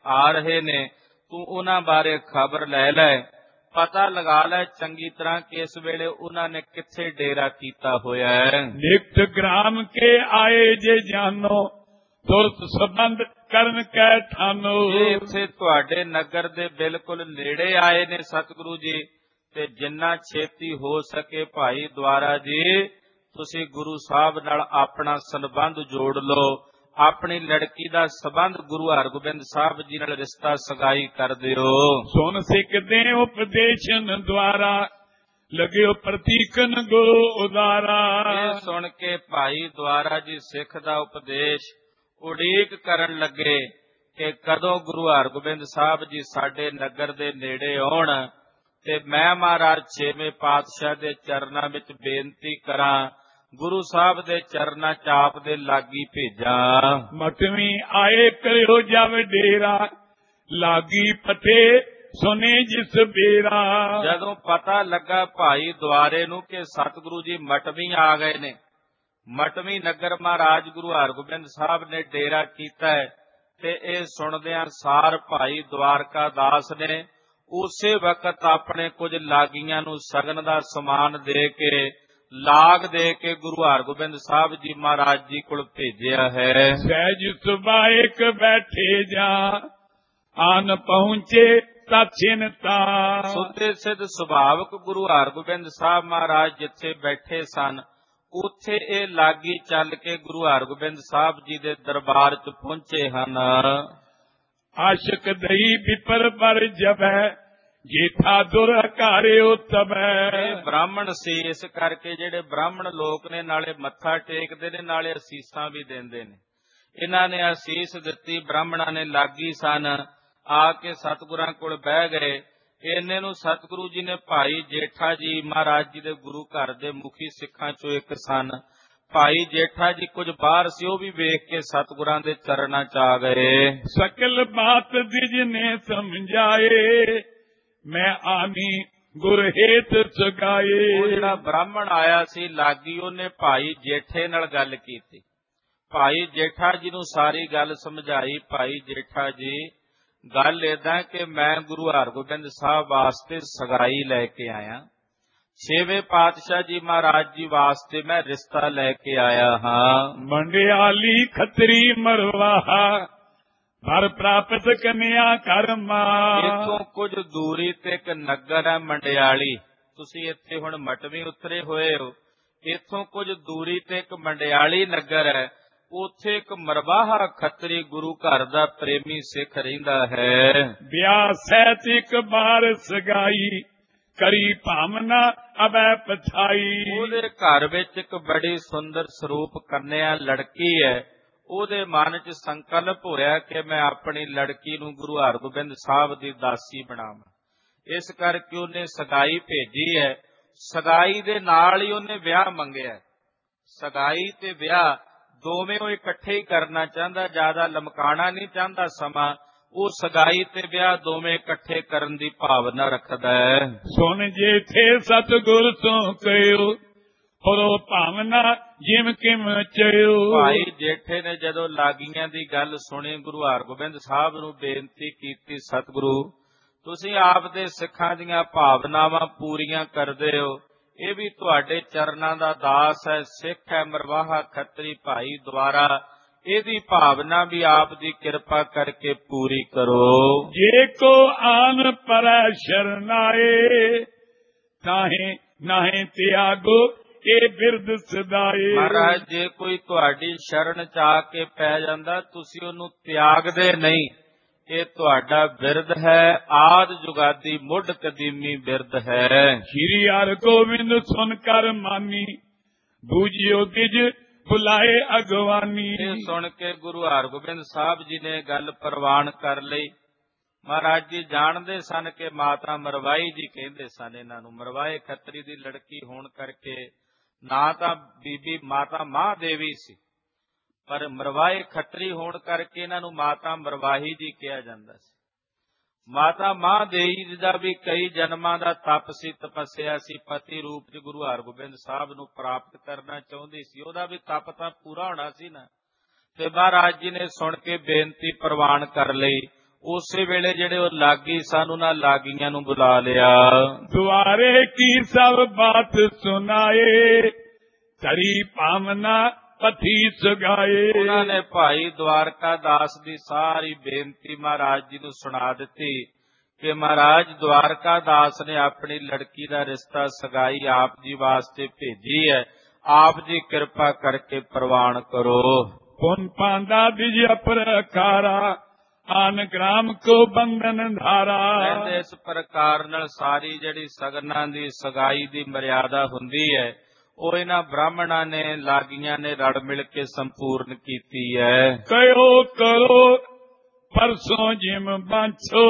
ਨੇ। ਤੂੰ ਉਹਨਾਂ ਬਾਰੇ ਖਬਰ ਲੈ ਲੈ, ਪਤਾ ਲਗਾ ਲੈ ਚੰਗੀ ਤਰ੍ਹਾਂ ਕਿ ਇਸ ਵੇਲੇ ਉਹਨਾਂ ਨੇ ਕਿੱਥੇ ਡੇਰਾ ਕੀਤਾ ਹੋਇਆ ਹੈ। ਨਿਕਟ ਗ੍ਰਾਮ ਕੇ ਆਏ ਜੇ ਜਾਨੋ ਤੁਰਤ ਸੰਬੰਧ ਕਰਨ ਕੈ ਠਾਨੋ। ਇਹ ਇੱਥੇ ਤੁਹਾਡੇ ਨਗਰ ਦੇ ਬਿਲਕੁਲ ਨੇੜੇ ਆਏ ਨੇ ਸਤਿਗੁਰੂ ਜੀ, ਤੇ ਜਿੰਨਾ ਛੇਤੀ ਹੋ ਸਕੇ ਭਾਈ ਦੁਆਰਾ ਜੀ ਤੁਸੀਂ ਗੁਰੂ ਸਾਹਿਬ ਨਾਲ ਆਪਣਾ ਸੰਬੰਧ ਜੋੜ ਲਓ, ਆਪਣੀ ਲੜਕੀ ਦਾ ਸੰਬੰਧ ਗੁਰੂ ਹਰਗੋਬਿੰਦ ਸਾਹਿਬ ਜੀ ਨਾਲ ਰਿਸ਼ਤਾ ਸਗਾਈ ਕਰ ਦਿਓ। ਸੁਣ ਸਿੱਖ ਦੇ ਉਪਦੇਸ਼ਨ ਦੁਆਰਾ ਲਗਿਓ ਪ੍ਰਤੀਕਨ ਗੁਰੂ ਉਦਾਰਾ। ਇਹ ਸੁਣ ਕੇ ਭਾਈ ਦੁਆਰਾ ਜੀ ਸਿੱਖ ਦਾ ਉਪਦੇਸ਼ ਉਡੀਕ ਕਰਨ ਲੱਗੇ ਕਿ ਕਦੋਂ ਗੁਰੂ ਹਰਗੋਬਿੰਦ ਸਾਹਿਬ ਜੀ ਸਾਡੇ ਨਗਰ ਦੇ ਨੇੜੇ ਆਉਣ, ਤੇ ਮੈਂ ਮਹਾਰਾਜ ਛੇਵੇਂ ਪਾਤਸ਼ਾਹ ਦੇ ਚਰਨਾਂ ਵਿੱਚ ਬੇਨਤੀ ਕਰਾਂ, ਗੁਰੂ ਸਾਹਿਬ ਦੇ ਚਰਨਾਂ ਚਾਪ ਦੇ ਲਾਗੀ ਭੇਜਾਂ। ਮਟਵੀਂ ਆਏ ਕਰਿਓ ਜਬ ਡੇਰਾ ਲਾਗੀ ਪਤੇ ਸੁਨੇ ਜਿਸ ਬੇਰਾ। ਜਦੋਂ ਪਤਾ ਲੱਗਾ ਭਾਈ ਦੁਆਰੇ ਨੂੰ ਕਿ ਸਤਿਗੁਰੂ ਜੀ ਮਟਵੀਂ ਆ ਗਏ ਨੇ, ਮਟਵੀਂ ਨਗਰ ਮਹਾਰਾਜ ਗੁਰੂ ਹਰਗੋਬਿੰਦ ਸਾਹਿਬ ਨੇ ਡੇਰਾ ਕੀਤਾ ਹੈ, ਤੇ ਇਹ ਸੁਣਦਿਆਂ ਸਾਰ ਭਾਈ ਦਵਾਰਕਾ ਦਾਸ ਨੇ ਉਸੇ ਵਕਤ ਆਪਣੇ ਕੁਝ ਲਾਗੀਆਂ ਨੂੰ ਸਗਨ ਦਾ ਸਮਾਨ ਦੇ ਕੇ, ਲਾਗ ਦੇ ਕੇ ਗੁਰੂ ਹਰਗੋਬਿੰਦ ਸਾਹਿਬ ਜੀ ਮਹਾਰਾਜ ਜੀ ਕੋਲ ਭੇਜਿਆ ਹੈ। ਸਹਿਜ ਸੁਬਾਇਕ ਬੈਠੇ ਜਾ ਆਨ ਪਹੁੰਚੇ ਤਛਿਨਤਾ। ਸੁੱਤੇ ਸਿੱਧ ਸੁਭਾਵਕ ਗੁਰੂ ਹਰਗੋਬਿੰਦ ਸਾਹਿਬ ਮਹਾਰਾਜ ਜਿੱਥੇ ਬੈਠੇ ਸਨ, ਉੱਥੇ ਇਹ ਲਾਗੀ ਚੱਲ ਕੇ ਗੁਰੂ ਹਰਗੋਬਿੰਦ ਸਾਹਿਬ ਜੀ ਦੇ ਦਰਬਾਰ 'ਚ ਪਹੁੰਚੇ ਹਨ। ਆਸ਼ਕ ਦਈ ਵਿਪਰ ਪਰ ਜਬੈ, ਜੇਠਾ ਦੁਰ ਹਕਾਰਿਓ ਤਬੈ। ਇਹ ਬ੍ਰਾਹਮਣ ਸੀ, ਇਸ ਕਰਕੇ ਜਿਹੜੇ ਬ੍ਰਾਹਮਣ ਲੋਕ ਨੇ ਨਾਲੇ ਮੱਥਾ ਟੇਕਦੇ ਨੇ ਨਾਲੇ ਅਸੀਸਾਂ ਵੀ ਦਿੰਦੇ ਨੇ। ਇਹਨਾਂ ਨੇ ਅਸੀਸ ਦਿੱਤੀ, ਬ੍ਰਾਹਮਣਾਂ ਨੇ ਲਾਗੀ ਸਨ, ਆ ਕੇ ਸਤਿਗੁਰਾਂ ਕੋਲ ਬਹਿ ਗਏ। ਇੰਨੇ ਨੂੰ ਸਤਿਗੁਰੂ ਜੀ ਨੇ ਭਾਈ ਜੇਠਾ ਜੀ ਮਹਾਰਾਜ ਜੀ ਦੇ ਗੁਰੂ ਘਰ ਦੇ ਮੁਖੀ ਸਿੱਖਾਂ ਚੋਂ ਇੱਕ ਸਨ, ਭਾਈ ਜੇਠਾ ਜੀ ਕੁਝ ਬਾਹਰ ਸੀ, ਉਹ ਵੀ ਵੇਖ ਕੇ ਸਤਿਗੁਰਾਂ ਦੇ ਚਰਨਾਂ 'ਚ ਆ ਗਏ। ਸਕਲ ਬਾਤ ਦਿਜ ਨੇ ਸਮਝਾਏ, ਮੈਂ ਆਨੀ ਗੁਰ ਹੇਤ ਸਗਾਏ। ਉਹ ਜਿਹੜਾ ਬ੍ਰਾਹਮਣ ਆਇਆ ਸੀ ਲਾਗੀ, ਉਹਨੇ ਭਾਈ ਜੇਠੇ ਨਾਲ ਗੱਲ ਕੀਤੀ, ਭਾਈ ਜੇਠਾ ਜੀ ਨੂੰ ਸਾਰੀ ਗੱਲ ਸਮਝਾਈ। ਭਾਈ ਜੇਠਾ ਜੀ, ਗੱਲ ਏਦਾਂ ਕਿ ਮੈਂ ਗੁਰੂ ਹਰਗੋਬਿੰਦ ਸਾਹਿਬ ਵਾਸਤੇ ਸਗਾਈ ਲੈ ਕੇ ਆਇਆ, 6ਵੇਂ ਪਾਤਸ਼ਾਹ ਜੀ ਮਹਾਰਾਜ ਜੀ ਵਾਸਤੇ ਮੈਂ ਰਿਸ਼ਤਾ ਲੈ ਕੇ ਆਇਆ ਹਾਂ। ਮੰਡਿਆਲੀ ਖੱਤਰੀ ਮਰਵਾਹਾ, ਭਰ ਪ੍ਰਾਪਤ ਕਨਿਆ ਕਰਮਾ। ਇੱਥੋਂ ਕੁਝ ਦੂਰੀ ਤੇ ਇੱਕ ਨਗਰ ਹੈ ਮੰਡਿਆਲੀ, ਤੁਸੀਂ ਇੱਥੇ ਹੁਣ ਮਟਵੀਂ ਉਤਰੇ ਹੋਏ ਹੋ। ਇੱਥੋਂ ਕੁਝ ਦੂਰੀ ਤੇ ਇੱਕ ਮੰਡਿਆਲੀ ਨਗਰ ਹੈ, ਉੱਥੇ ਇੱਕ ਮਰਵਾਹਾ ਖੱਤਰੀ ਗੁਰੂ ਘਰ ਦਾ ਪ੍ਰੇਮੀ ਸਿੱਖ ਰਹਿੰਦਾ ਹੈ। ਵਿਆਹ ਸਹਿਤ ਇੱਕ ਬਾਰ ਸਗਾਈ, ਕਰੀ ਭਾਵਨਾ ਅਬੈ ਪਛਾਈ। ਉਹਦੇ ਘਰ ਵਿੱਚ ਇੱਕ ਬੜੀ ਸੁੰਦਰ ਸਰੂਪ ਕੰਨਿਆ ਲੜਕੀ ਹੈ। ਉਹਦੇ ਮਨ 'ਚ ਸੰਕਲਪ ਹੋਇਆ ਕਿ ਮੈਂ ਆਪਣੀ ਲੜਕੀ ਨੂੰ ਗੁਰੂ ਹਰਗੋਬਿੰਦ ਸਾਹਿਬ ਦੀ ਦਾਸੀ ਬਣਾਵਾਂ। ਇਸ ਕਰਕੇ ਉਹਨੇ ਸਗਾਈ ਭੇਜੀ ਹੈ। ਸਗਾਈ ਦੇ ਨਾਲ ਹੀ ਉਹਨੇ ਵਿਆਹ ਮੰਗਿਆ। ਸਗਾਈ ਤੇ ਵਿਆਹ ਦੋਵੇਂ ਉਹ ਇਕੱਠੇ ਹੀ ਕਰਨਾ ਚਾਹੁੰਦਾ, ਜ਼ਿਆਦਾ ਲਮਕਾਣਾ ਨਹੀਂ ਚਾਹੁੰਦਾ ਸਮਾਂ। ਉਹ ਸਗਾਈ ਤੇ ਵਿਆਹ ਦੋਵੇਂ ਇਕੱਠੇ ਕਰਨ ਦੀ ਭਾਵਨਾ ਰੱਖਦਾ ਹੈ। ਸੁਣ ਜੇਠੇ ਸਤਿਗੁਰ ਤੋਂ ਕਹਿਓ, ਹੋਰੋ ਭਾਵਨਾ ਜਿਮ ਕਿਮ ਚਿਓ। ਭਾਈ ਜੇਠੇ ਨੇ ਜਦੋਂ ਲਾਗੀਆਂ ਦੀ ਗੱਲ ਸੁਣੀ, ਗੁਰੂ ਹਰਗੋਬਿੰਦ ਸਾਹਿਬ ਨੂੰ ਬੇਨਤੀ ਕੀਤੀ, ਸਤਿਗੁਰੂ ਤੁਸੀਂ ਆਪ ਦੇ ਸਿੱਖਾਂ ਦੀਆਂ ਭਾਵਨਾਵਾਂ ਪੂਰੀਆਂ ਕਰਦੇ ਹੋ, ਇਹ ਵੀ ਤੁਹਾਡੇ ਚਰਨਾਂ ਦਾ ਦਾਸ ਹੈ, ਸਿੱਖ ਹੈ, ਮਰਵਾਹਾ ਖੱਤਰੀ ਭਾਈ ਦੁਆਰਾ, ਇਹਦੀ ਭਾਵਨਾ ਵੀ ਆਪ ਦੀ ਕਿਰਪਾ ਕਰਕੇ ਪੂਰੀ ਕਰੋ। ਜੇ ਕੋ ਆਨ ਪਰੈ ਸ਼ਰਨਾਏ, ਤਾਹੇ ਨਾਹੇ ਤਿਆਗੋ ਇਹ ਬਿਰਦ ਸਦਾਏ। ਮਹਾਰਾਜ ਜੇ ਕੋਈ ਤੁਹਾਡੀ ਸ਼ਰਨ ਚ ਆ ਕੇ ਪੈ ਜਾਂਦਾ, ਤੁਸੀਂ ਉਹਨੂੰ ਤਿਆਗਦੇ ਨਹੀਂ, ਇਹ ਤੁਹਾਡਾ ਬਿਰਦ ਹੈ, ਆਦ ਜੁਗਾਦੀ ਮੁੱਢ ਕਦੀਮੀ ਬਿਰਦ ਹੈ। ਸ਼੍ਰੀ ਹਰਗੋਬਿੰਦ ਸੁਨ ਕਰ ਮਾਨੀ, ਬੂਝਿਓ ਤਿਜ ਬੁਲਾਏ ਅਗਵਾਨੀ। ਇਹ ਸੁਣ ਕੇ ਗੁਰੂ ਹਰਗੋਬਿੰਦ ਸਾਹਿਬ ਜੀ ਨੇ ਗੱਲ ਪ੍ਰਵਾਨ ਕਰ ਲਈ। ਮਹਾਰਾਜ ਜੀ ਜਾਣਦੇ ਸਨ ਕਿ ਮਾਤਾ ਮਰਵਾਈ ਜੀ ਕਹਿੰਦੇ ਸਨ ਇਹਨਾਂ ਨੂੰ, ਮਰਵਾਏ ਖੱਤਰੀ ਦੀ ਲੜਕੀ ਹੋਣ ਕਰਕੇ ਨਾ ਤਾਂ ਬੀਬੀ ਮਾਤਾ ਮਹਾਦੇਵੀ ਸੀ, ਪਰ ਮਰਵਾਏ ਖੱਤਰੀ ਹੋਣ ਕਰਕੇ ਇਹਨਾਂ ਨੂੰ ਮਾਤਾ ਮਰਵਾਹੀ ਜੀ ਕਿਹਾ ਜਾਂਦਾ ਸੀ। ਮਾਤਾ ਮਹਾਦੇਵੀ ਦਾ ਵੀ ਕਈ ਜਨਮਾਂ ਦਾ ਤਪ ਸੀ, ਤਪੱਸਿਆ ਸੀ, ਪਤੀ ਰੂਪ ਚ ਗੁਰੂ ਹਰਗੋਬਿੰਦ ਸਾਹਿਬ ਨੂੰ ਪ੍ਰਾਪਤ ਕਰਨਾ ਚਾਹੁੰਦੀ ਸੀ, ਉਹਦਾ ਵੀ ਤਪ ਤਾਂ ਪੂਰਾ ਹੋਣਾ ਸੀ ਨਾ। ਤੇ ਮਹਾਰਾਜ ਜੀ ਨੇ ਸੁਣ ਕੇ ਬੇਨਤੀ ਪ੍ਰਵਾਨ ਕਰ ਲਈ। ਉਸੇ ਵੇਲੇ ਜਿਹੜੇ ਉਹ ਲਾਗੀ ਸਨ, ਉਹਨਾਂ ਲਾਗੀਆਂ ਨੂੰ ਬੁਲਾ ਲਿਆ। ਦੁਆਰੇ ਕੀ ਸਭ ਬਾਤ ਸੁਨਾਏ, ਤਰੀ ਭਾਵਨਾ ਪਤੀ ਸਗਾਏ। ਉਹਨਾਂ ਨੇ ਭਾਈ ਦਵਾਰਕਾ ਦਾਸ ਦੀ ਸਾਰੀ ਬੇਨਤੀ ਮਹਾਰਾਜ ਜੀ ਨੂੰ ਸੁਣਾ ਦਿੱਤੀ ਕਿ ਮਹਾਰਾਜ ਦਵਾਰਕਾ ਦਾਸ ਨੇ ਆਪਣੀ ਲੜਕੀ ਦਾ ਰਿਸ਼ਤਾ ਸਗਾਈ ਆਪ ਜੀ ਵਾਸਤੇ ਭੇਜੀ ਹੈ, ਆਪ ਜੀ ਕਿਰਪਾ ਕਰਕੇ ਪ੍ਰਵਾਨ ਕਰੋ। ਪੁਨ ਪਾਂਦਾ ਦਿਜ ਅਪਰਕਾਰਾ, ਆਨ ਗ੍ਰਾਮ ਕੋ ਬੰਧਨ ਧਾਰਾ। ਕਹਿੰਦੇ ਇਸ ਪ੍ਰਕਾਰ ਨਾਲ ਸਾਰੀ ਜਿਹੜੀ ਸਗਨਾਂ ਦੀ ਸਗਾਈ ਦੀ ਮਰਿਆਦਾ ਹੁੰਦੀ ਹੈ, ਉਹ ਇਹਨਾਂ ਬ੍ਰਾਹਮਣਾਂ ਨੇ ਲਾਗੀਆਂ ਨੇ ਰਲ ਮਿਲ ਕੇ ਸੰਪੂਰਨ ਕੀਤੀ ਹੈ। ਕਹਿਓ ਕਰੋ ਪਰਸੋਂ ਜਿਮ ਬਾਂਛੋ,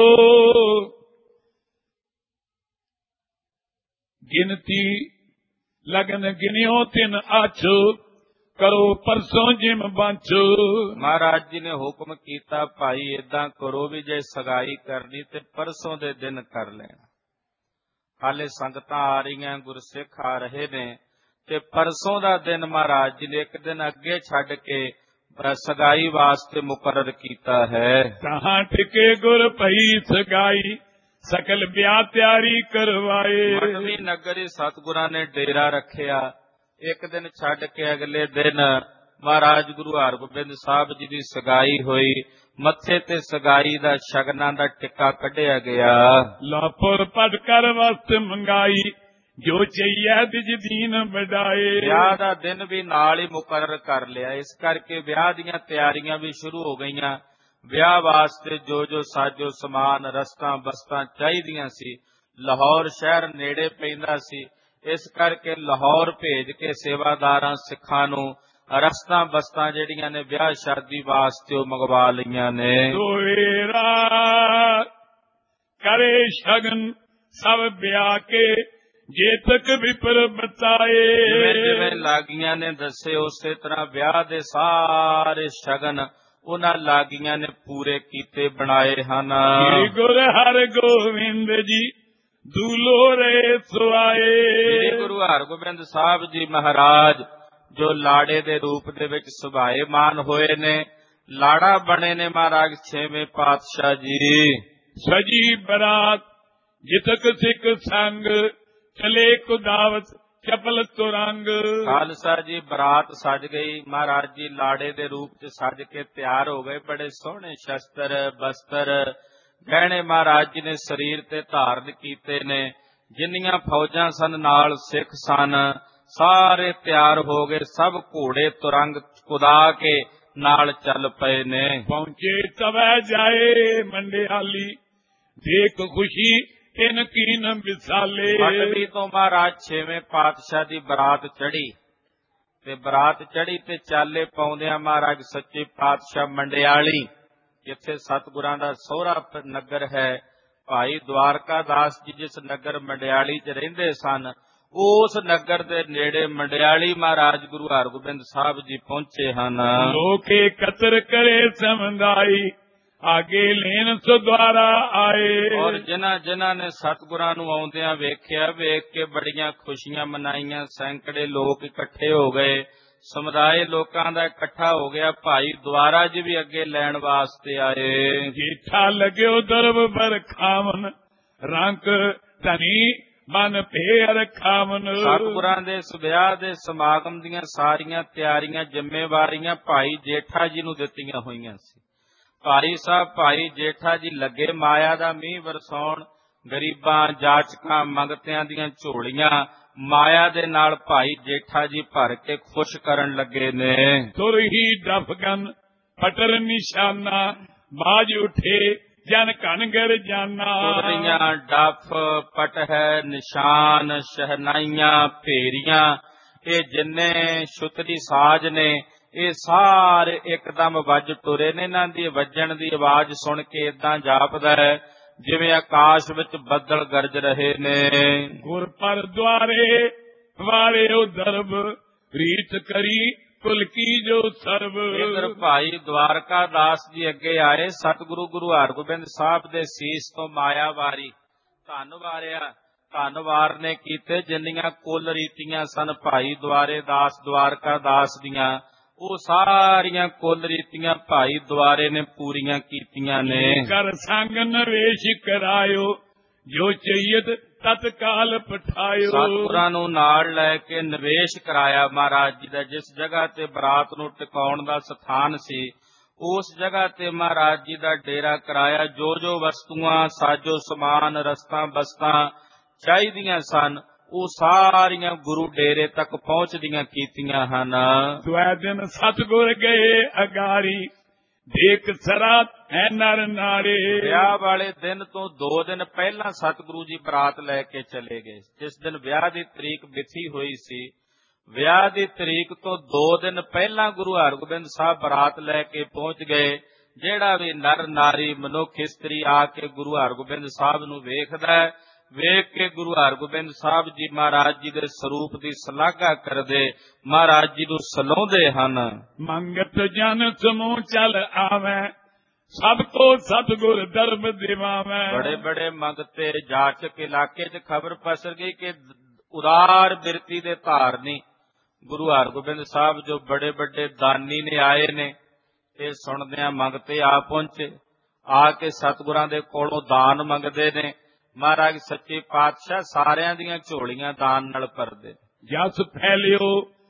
ਗਿਣਤੀ ਲਗਨ ਗਿਣਿਓ ਤਿਨ ਆਛੋ, ਕਰੋ ਪਰਸੋਂ ਜਿਮ ਬਾਂਛੋ। ਮਹਾਰਾਜ ਜੀ ਨੇ ਹੁਕਮ ਕੀਤਾ, ਭਾਈ ਏਦਾਂ ਕਰੋ ਵੀ ਜੇ ਸਗਾਈ ਕਰਨੀ ਤੇ ਪਰਸੋਂ ਦੇ ਦਿਨ ਕਰ ਲੈਣਾ। ਹਾਲੇ ਸੰਗਤਾਂ ਆ ਰਹੀਆਂ, ਗੁਰਸਿੱਖ ਆ ਰਹੇ ਨੇ, ਤੇ ਪਰਸੋਂ ਦਾ ਦਿਨ ਮਹਾਰਾਜ ਜੀ ਨੇ ਇੱਕ ਦਿਨ ਅੱਗੇ ਛੱਡ ਕੇ ਸਗਾਈ ਵਾਸਤੇ ਮੁਕਰਰ ਕੀਤਾ ਹੈ। ਕਹਾਂ ਟਿਕੇ ਗੁਰ ਭਈ ਸਗਾਈ, ਸਕਲ ਵਿਆਹ ਤਿਆਰੀ ਕਰਵਾਏ। ਮਟਵੀ ਨਗਰੀ ਸਤਿਗੁਰਾਂ ਨੇ ਡੇਰਾ ਰੱਖਿਆ। ਇੱਕ ਦਿਨ ਛੱਡ ਕੇ ਅਗਲੇ ਦਿਨ ਮਹਾਰਾਜ ਗੁਰੂ ਹਰਗੋਬਿੰਦ ਸਾਹਿਬ ਜੀ ਦੀ ਸਗਾਈ ਹੋਈ। ਮੱਥੇ ਤੇ ਸਗਾਈ ਦਾ ਸ਼ਗਨਾਂ ਦਾ ਟਿੱਕਾ ਕੱਢਿਆ ਗਿਆ। ਲਾਪੁਰ ਪਟ ਕਰ ਵਸਤ ਮੰਗਾਈ, ਜੋ ਚਈਐ ਤਿਜ ਦੀਨ ਵਡਾਏ। ਵਿਆਹ ਦਾ ਦਿਨ ਵੀ ਨਾਲ ਹੀ ਮੁਕਰਰ ਕਰ ਲਿਆ। ਇਸ ਕਰਕੇ ਵਿਆਹ ਦੀਆਂ ਤਿਆਰੀਆਂ ਵੀ ਸ਼ੁਰੂ ਹੋ ਗਈਆਂ। ਵਿਆਹ ਵਾਸਤੇ ਜੋ ਜੋ ਸਾਜੋ ਸਮਾਨ, ਰਸਤਾਂ ਬਸਤਾਂ ਚਾਹੀਦੀਆਂ ਸੀ। ਲਾਹੌਰ ਸ਼ਹਿਰ ਨੇੜੇ ਪੈਂਦਾ ਸੀ, ਇਸ ਕਰਕੇ ਲਾਹੌਰ ਭੇਜ ਕੇ ਸੇਵਾਦਾਰਾਂ ਸਿੱਖਾਂ ਨੂੰ ਰਸਤਾਂ ਬਸਤਾਂ ਜਿਹੜੀਆਂ ਨੇ ਵਿਆਹ ਸ਼ਾਦੀ ਵਾਸਤੇ ਉਹ ਮੰਗਵਾ ਲਈਆਂ ਨੇ। ਦੋਏਰਾ ਕਰੇ ਸ਼ਗਨ ਸਭ ਵਿਆਹ ਕੇ, ਜੇ ਤੱਕ ਵਿਪਰ ਬਤਾਏ। ਜਿਵੇਂ ਜਿਵੇਂ ਲਾਗੀਆਂ ਨੇ ਦੱਸੇ ਉਸੇ ਤਰ੍ਹਾਂ ਵਿਆਹ ਦੇ ਸਾਰੇ ਸ਼ਗਨ ਉਹਨਾਂ ਲਾਗੀਆਂ ਨੇ ਪੂਰੇ ਕੀਤੇ ਬਣਾਏ ਹਨ। ਸ੍ਰੀ ਗੁਰੂ ਹਰਗੋਬਿੰਦ ਜੀ ਦੂਲੋਰੇ ਸੁਆਏ। ਸ੍ਰੀ ਗੁਰੂ ਹਰਗੋਬਿੰਦ ਸਾਹਿਬ ਜੀ ਮਹਾਰਾਜ ਜੋ ਲਾੜੇ ਦੇ ਰੂਪ ਦੇ ਵਿੱਚ ਸੁਭਾਏਮਾਨ ਹੋਏ ਨੇ, ਲਾੜਾ ਬਣੇ ਨੇ ਮਹਾਰਾਜ ਛੇਵੇਂ ਪਾਤਸ਼ਾਹ ਜੀ। ਸਜੀ ਬਰਾਤ ਜਿਤਕ ਸਿੱਖ ਸੰਗ, ਚਲੇ ਕੁਦਾਵਤ ਚਪਲ ਤੁਰੰਗ। ਖਾਲਸਾ ਜੀ ਬਰਾਤ ਸਜ ਗਈ, ਮਹਾਰਾਜ ਜੀ ਲਾੜੇ ਦੇ ਰੂਪ ਚ ਸਜ ਕੇ ਤਿਆਰ ਹੋ ਗਏ। ਬੜੇ ਸੋਹਣੇ ਸ਼ਸਤਰ ਬਸਤਰ ਗਹਿਣੇ ਮਹਾਰਾਜ ਜੀ ਨੇ ਸਰੀਰ ਤੇ ਧਾਰਨ ਕੀਤੇ ਨੇ। ਜਿੰਨੀਆਂ ਫੌਜਾਂ ਸਨ ਨਾਲ ਸਿੱਖ ਸਨ ਸਾਰੇ ਤਿਆਰ ਹੋ ਗਏ। ਸਭ ਘੋੜੇ ਤੁਰੰਗ ਕੁਦਾ ਕੇ ਨਾਲ ਚੱਲ ਪਏ ਨੇ। ਪਹੁੰਚੇ ਤਵੈ ਜਾਏ ਮੰਡਿਆਲੀ, ਦੇਖ ਖੁਸ਼ੀ ਤਿਨ ਕੀਨ ਵਿਸਾਲੇ। ਪਟੜੀ ਤੋਂ ਮਹਾਰਾਜ ਛੇਵੇਂ ਪਾਤਸ਼ਾਹ ਦੀ ਬਰਾਤ ਚੜੀ ਤੇ ਬਰਾਤ ਚੜੀ ਤੇ ਚਾਲੇ ਪਾਉਂਦਿਆਂ ਮਹਾਰਾਜ ਸੱਚੇ ਪਾਤਸ਼ਾਹ ਮੰਡਿਆਲੀ, ਜਿੱਥੇ ਸਤਿਗੁਰਾਂ ਦਾ ਸਹੁਰਾ ਨਗਰ ਹੈ, ਭਾਈ ਦਵਾਰਕਾ ਦਾਸ ਜੀ ਜਿਸ ਨਗਰ ਮੰਡਿਆਲੀ 'ਚ ਰਹਿੰਦੇ ਸਨ, ਉਸ ਨਗਰ ਦੇ ਨੇੜੇ ਮੰਡਿਆਲੀ ਮਹਾਰਾਜ ਗੁਰੂ ਹਰਗੋਬਿੰਦ ਸਾਹਿਬ ਜੀ ਪਹੁੰਚੇ ਹਨ। ਲੋਕੇ ਕਤਰ ਕਰੇ ਸਮੰਦਾਈ, ਆਗੇ ਲੈਣ ਸੋ ਦੁਆਰਾ ਆਏ। ਔਰ ਜਿਨ੍ਹਾਂ ਨੇ ਸਤਿਗੁਰਾਂ ਨੂੰ ਆਉਂਦਿਆਂ ਵੇਖਿਆ, ਵੇਖ ਕੇ ਬੜੀਆਂ ਖੁਸ਼ੀਆਂ ਮਨਾਈਆਂ। ਸੈਂਕੜੇ ਲੋਕ ਇਕੱਠੇ ਹੋ ਗਏ, ਸਮੁਦਾਇ ਲੋਕਾਂ ਦਾ ਇਕੱਠਾ ਹੋ ਗਿਆ। ਭਾਈ ਦੁਆਰਾ ਜੀ ਵੀ ਅੱਗੇ ਲੈਣ ਵਾਸਤੇ ਆਏ। ਜੀਠਾ ਲੱਗਿਓ ਦਰਬ ਪਰ ਖਾਵਨ, ਰੰਕ ਧਨੀ ਮਨ ਫੇਰ ਖਾਵਨ। ਸਤਿਗੁਰਾਂ ਦੇ ਇਸ ਵਿਆਹ ਦੇ ਸਮਾਗਮ ਦੀਆਂ ਸਾਰੀਆਂ ਤਿਆਰੀਆਂ ਜ਼ਿੰਮੇਵਾਰੀਆਂ ਭਾਈ ਜੇਠਾ ਜੀ ਨੂੰ ਦਿੱਤੀਆਂ ਹੋਈਆਂ ਸੀ। ਭਾਈ ਸਾਹਿਬ ਭਾਈ ਜੇਠਾ ਜੀ ਲੱਗੇ ਮਾਇਆ ਦਾ ਮੀਂਹ ਵਰਸਾਉਣ। ਗਰੀਬਾਂ ਜਾਚਕਾਂ ਮੰਗਤਿਆਂ ਦੀਆਂ ਝੋਲੀਆਂ ਮਾਇਆ ਦੇ ਨਾਲ ਭਾਈ ਜੇਠਾ ਜੀ ਭਰ ਕੇ ਖੁਸ਼ ਕਰਨ ਲੱਗੇ ਨੇ। ਤੁਰ ਹੀ ਡਫਗਨ ਪਟਰ ਨਿਸ਼ਾਨਾ, ਬਾਜ ਉਠੇ ਜਨ ਘਨਗਰ ਜਾਨਾ। ਤੁਰੀਆਂ ਡਫ ਪਟਹਿ ਨਿਸ਼ਾਨ ਸ਼ਹਿਨਾਈਆਂ ਭੇਰੀਆਂ, ਇਹ ਜਿੰਨੇ ਛੁਤਰੀ ਸਾਜ਼ ਨੇ ਇਹ ਸਾਰੇ ਇੱਕਦਮ ਵੱਜ ਟੁਰੇ ਨੇ। ਇਹਨਾਂ ਦੀ ਵੱਜਣ ਦੀ ਆਵਾਜ਼ ਸੁਣ ਕੇ ਏਦਾਂ ਜਾਪਦਾ ਹੈ ਜਿਵੇਂ ਆਕਾਸ਼ ਵਿੱਚ ਬੱਦਲ ਗਰਜ ਰਹੇ ਨੇ। ਗੁਰ ਪਰ ਦੁਆਰੇ ਵਾਰਿਓ ਦਰਬ, ਰੀਤ ਕਰੀ ਕੁਲ ਕੀ ਜੋ ਸਰਬ। ਇਧਰ ਭਾਈ ਦਵਾਰਕਾ ਦਾਸ ਜੀ ਅੱਗੇ ਆਏ। ਸਤਿਗੁਰੂ ਗੁਰੂ ਹਰਗੋਬਿੰਦ ਸਾਹਿਬ ਦੇ ਸੀਸ ਤੋਂ ਮਾਇਆ ਵਾਰੀ, ਧੰਨ ਵਾਰਿਆ, ਧੰਨ ਵਾਰਨੇ ਕੀਤੇ। ਜਿੰਨੀਆਂ ਕੁਲ ਰੀਤੀਆਂ ਸਨ ਭਾਈ ਦੁਆਰੇ ਦਾਸ ਦਵਾਰਕਾ ਦਾਸ ਦੀਆਂ, ਉਹ ਸਾਰੀਆਂ ਕੁਲ ਰੀਤੀਆਂ ਭਾਈ ਦੁਆਰੇ ਨੇ ਪੂਰੀਆਂ ਕੀਤੀਆਂ ਨੇ। ਕਰ ਸੰਗ ਨਵੇਸ਼ ਕਰਾਇਓ, ਜੋ ਚਈਤ ਤਤਕਾਲ ਪਠਾਇਓ। ਸਤਿਗੁਰਾਂ ਨੂੰ ਨਾਲ ਲੈ ਕੇ ਨਿਵੇਸ਼ ਕਰਾਇਆ ਮਹਾਰਾਜ ਜੀ ਦਾ। ਜਿਸ ਜਗ੍ਹਾ ਤੇ ਬਰਾਤ ਨੂੰ ਟਿਕਾਉਣ ਦਾ ਸਥਾਨ ਸੀ, ਉਸ ਜਗ੍ਹਾ ਤੇ ਮਹਾਰਾਜ ਜੀ ਦਾ ਡੇਰਾ ਕਰਾਇਆ। ਜੋ ਜੋ ਵਸਤੂਆਂ ਸਾਜੋ ਸਮਾਨ ਰਸਤਾਂ ਬਸਤਾਂ ਚਾਹੀਦੀਆਂ ਸਨ, ਉਹ ਸਾਰੀਆਂ ਗੁਰੂ ਡੇਰੇ ਤੱਕ ਪਹੁੰਚਦੀਆਂ ਕੀਤੀਆਂ ਹਨ। ਦੁਆ ਦਿਨ ਸਤਿਗੁਰ ਗਏ ਅਗਾਰੀ, ਦੇਖ ਸਰਾ ਹੈ ਨਰ ਨਾਰੇ। ਵਿਆਹ ਵਾਲੇ ਦਿਨ ਤੋਂ 2 ਦਿਨ ਪਹਿਲਾਂ ਸਤਿਗੁਰੂ ਜੀ ਬਰਾਤ ਲੈ ਕੇ ਚਲੇ ਗਏ। ਜਿਸ ਦਿਨ ਵਿਆਹ ਦੀ ਤਰੀਕ ਮਿਥੀ ਹੋਈ ਸੀ, ਵਿਆਹ ਦੀ ਤਰੀਕ ਤੋਂ 2 ਦਿਨ ਪਹਿਲਾਂ ਗੁਰੂ ਹਰਗੋਬਿੰਦ ਸਾਹਿਬ ਬਰਾਤ ਲੈ ਕੇ ਪਹੁੰਚ ਗਏ। ਜਿਹੜਾ ਵੀ ਨਰ ਨਾਰੀ ਮਨੁੱਖ ਇਸਤਰੀ ਆ ਕੇ ਗੁਰੂ ਹਰਗੋਬਿੰਦ ਸਾਹਿਬ ਨੂੰ ਵੇਖਦਾ ਹੈ, ਵੇਖ ਕੇ ਗੁਰੂ ਹਰਗੋਬਿੰਦ ਸਾਹਿਬ ਜੀ ਮਹਾਰਾਜ ਜੀ ਦੇ ਸਰੂਪ ਦੀ ਸ਼ਲਾਘਾ ਕਰਦੇ, ਮਹਾਰਾਜ ਜੀ ਨੂੰ ਸਲਾਹੁੰਦੇ ਹਨ। ਮੰਗਤ ਜਨ ਸਮੂਹ ਚੱਲ ਆਵੈ, ਸਭ ਕੋ ਸਤਿਗੁਰ ਦਰਬ ਦਿਵਾਵੈ। ਬੜੇ ਬੜੇ ਮੰਗਤੇ ਜਾਚਕ ਇਲਾਕੇ 'ਚ ਖਬਰ ਪਸਰ ਗਈ ਕਿ ਉਦਾਰ ਬਿਰਤੀ ਦੇ ਧਾਰਨੀ ਗੁਰੂ ਹਰਗੋਬਿੰਦ ਸਾਹਿਬ ਜੋ ਬੜੇ ਵੱਡੇ ਦਾਨੀ ਨੇ ਆਏ ਨੇ, ਇਹ ਸੁਣਦਿਆਂ ਮੰਗਤੇ ਆ ਪਹੁੰਚੇ। ਆ ਕੇ ਸਤਿਗੁਰਾਂ ਦੇ ਕੋਲੋਂ ਦਾਨ ਮੰਗਦੇ ਨੇ। ਮਹਾਰਾਜ ਸੱਚੇ ਪਾਤਸ਼ਾਹ ਸਾਰਿਆਂ ਦੀਆਂ ਝੋਲੀਆਂ ਦਾਨ ਨਾਲ ਭਰਦੇ। ਜਸ ਫੈਲਿਓ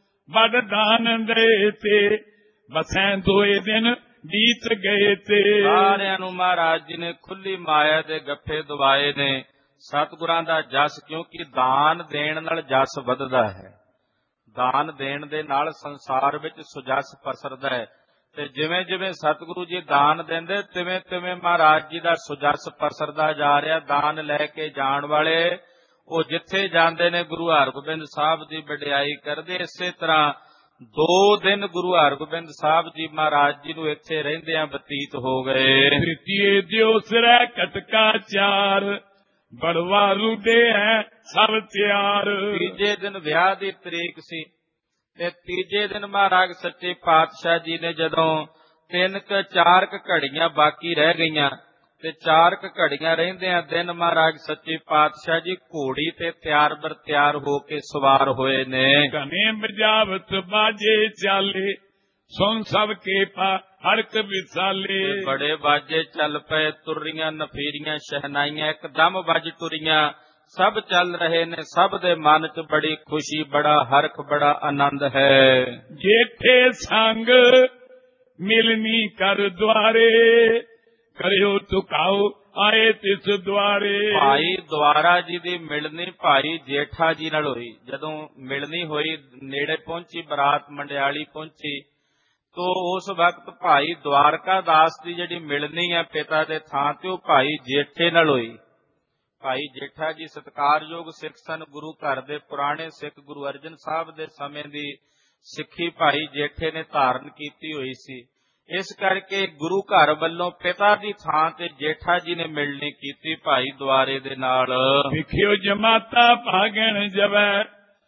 ਬੜ ਦਾਨ ਦੇ ਤੇ, ਬਸੈਂ 2 ਦਿਨ ਬੀਤ ਗਏ ਤੇ। ਸਾਰਿਆਂ ਨੂੰ ਮਹਾਰਾਜ ਜੀ ਨੇ ਖੁੱਲੀ ਮਾਇਆ ਦੇ ਗੱਫੇ ਦਵਾਏ ਨੇ। ਸਤਿਗੁਰਾਂ ਦਾ ਜਸ, ਕਿਉਂਕਿ ਦਾਨ ਦੇਣ ਨਾਲ ਜਸ ਵੱਧਦਾ ਹੈ। ਦਾਨ ਦੇਣ ਦੇ ਨਾਲ ਸੰਸਾਰ ਵਿੱਚ ਸੁਜਸ ਪਸਰਦਾ ਹੈ, ਤੇ ਜਿਵੇਂ ਜਿਵੇਂ ਸਤਿਗੁਰੂ ਜੀ ਦਾਨ ਦਿੰਦੇ ਤਿਵੇਂ ਤਿਵੇਂ ਮਹਾਰਾਜ ਜੀ ਦਾ ਸੁਜਸ ਪਸਰਦਾ ਜਾ ਰਿਹਾ। ਦਾਨ ਲੈ ਕੇ ਜਾਣ ਵਾਲੇ ਉਹ ਜਿੱਥੇ ਜਾਂਦੇ ਨੇ ਗੁਰੂ ਹਰਗੋਬਿੰਦ ਸਾਹਿਬ ਦੀ ਵਡਿਆਈ ਕਰਦੇ। ਇਸੇ ਤਰ੍ਹਾਂ 2 ਦਿਨ ਗੁਰੂ ਹਰਗੋਬਿੰਦ ਸਾਹਿਬ ਜੀ ਮਹਾਰਾਜ ਜੀ ਨੂੰ ਇੱਥੇ ਰਹਿੰਦਿਆਂ ਬਤੀਤ ਹੋ ਗਏ। ਤ੍ਰਿਤੀਏ ਦਿਓ ਸਿਰੈ ਕਟਕਾ ਚਾਰ, ਬੜਵਾ ਰੂਡੇ ਹੈ ਸਭ ਤਿਆਰ। ਤੀਜੇ ਦਿਨ ਵਿਆਹ ਦੀ ਤਰੀਕ ਸੀ, ਤੇ ਤੀਜੇ ਦਿਨ ਮਹਾਰਾਜ ਸੱਚੇ ਪਾਤਸ਼ਾਹ ਜੀ ਨੇ ਜਦੋਂ 3-4 ਘੜੀਆਂ ਬਾਕੀ ਰਹਿ ਗਈਆਂ, ਤੇ 4 ਘੜੀਆਂ ਰਹਿੰਦਿਆਂ ਦਿਨ ਮਹਾਰਾਜ ਸੱਚੇ ਪਾਤਸ਼ਾਹ ਜੀ ਘੋੜੀ ਤੇ ਤਿਆਰ ਬਰ ਤਿਆਰ ਹੋ ਕੇ ਸਵਾਰ ਹੋਏ ਨੇ। ਕਨੇ ਬਜਾਵਤ ਬਾਜੇ ਚਾਲੇ, ਸੁਣ ਸਭ ਕੇ ਪਾ ਹਰਕ ਵਿਸਾਲੇ। ਬੜੇ ਬਾਜੇ ਚੱਲ ਪਏ, ਤੁਰੀਆਂ ਨਫੀਰੀਆਂ ਸ਼ਹਿਨਾਈਆਂ ਇੱਕਦਮ ਵੱਜ ਤੁਰੀਆਂ। ਸਭ ਚੱਲ ਰਹੇ ਨੇ, ਸਭ ਦੇ ਮਨ 'ਚ ਬੜੀ ਖੁਸ਼ੀ, ਬੜਾ ਹਰਖ, ਬੜਾ ਆਨੰਦ ਹੈ। ਜੇਠੇ ਸੰਗ ਮਿਲਨੀ ਕਰ ਦੁਆਰੇ, ਕਰਿਓ ਤੁਕਾਓ ਆਏ ਤਿਸ ਦੁਆਰੇ। ਭਾਈ ਦੁਆਰਾ ਜੀ ਦੀ ਮਿਲਣੀ ਭਾਈ ਜੇਠਾ ਜੀ ਨਾਲ ਹੋਈ। ਜਦੋਂ ਮਿਲਣੀ ਹੋਈ, ਨੇੜੇ ਪਹੁੰਚੀ ਬਰਾਤ, ਮੰਡਿਆਲੀ ਪਹੁੰਚੀ, ਤੋ ਉਸ ਵਕਤ ਭਾਈ ਦਵਾਰਕਾ ਦਾਸ ਦੀ ਜਿਹੜੀ ਮਿਲਣੀ ਹੈ ਪਿਤਾ ਦੇ ਥਾਂ ਤੇ, ਉਹ ਭਾਈ ਜੇਠੇ ਨਾਲ ਹੋਈ। ਭਾਈ ਜੇਠਾ ਜੀ ਸਤਿਕਾਰਯੋਗ ਸਿੱਖ ਸਨ, ਗੁਰੂ ਘਰ ਦੇ ਪੁਰਾਣੇ ਸਿੱਖ। ਗੁਰੂ ਅਰਜਨ ਸਾਹਿਬ ਦੇ ਸਮੇਂ ਦੀ ਸਿੱਖੀ ਭਾਈ ਜੇਠੇ ਨੇ ਧਾਰਨ ਕੀਤੀ ਹੋਈ ਸੀ। ਇਸ ਕਰਕੇ ਗੁਰੂ ਘਰ ਵੱਲੋਂ ਪਿਤਾ ਦੀ ਥਾਂ ਤੇ ਜੇਠਾ ਜੀ ਨੇ ਮਿਲਣੀ ਕੀਤੀ ਭਾਈ ਦੁਆਰੇ ਦੇ ਨਾਲ। ਵਿਖਿਓ ਜਮਾਤਾ ਭਾਗਣ ਜਵੈ,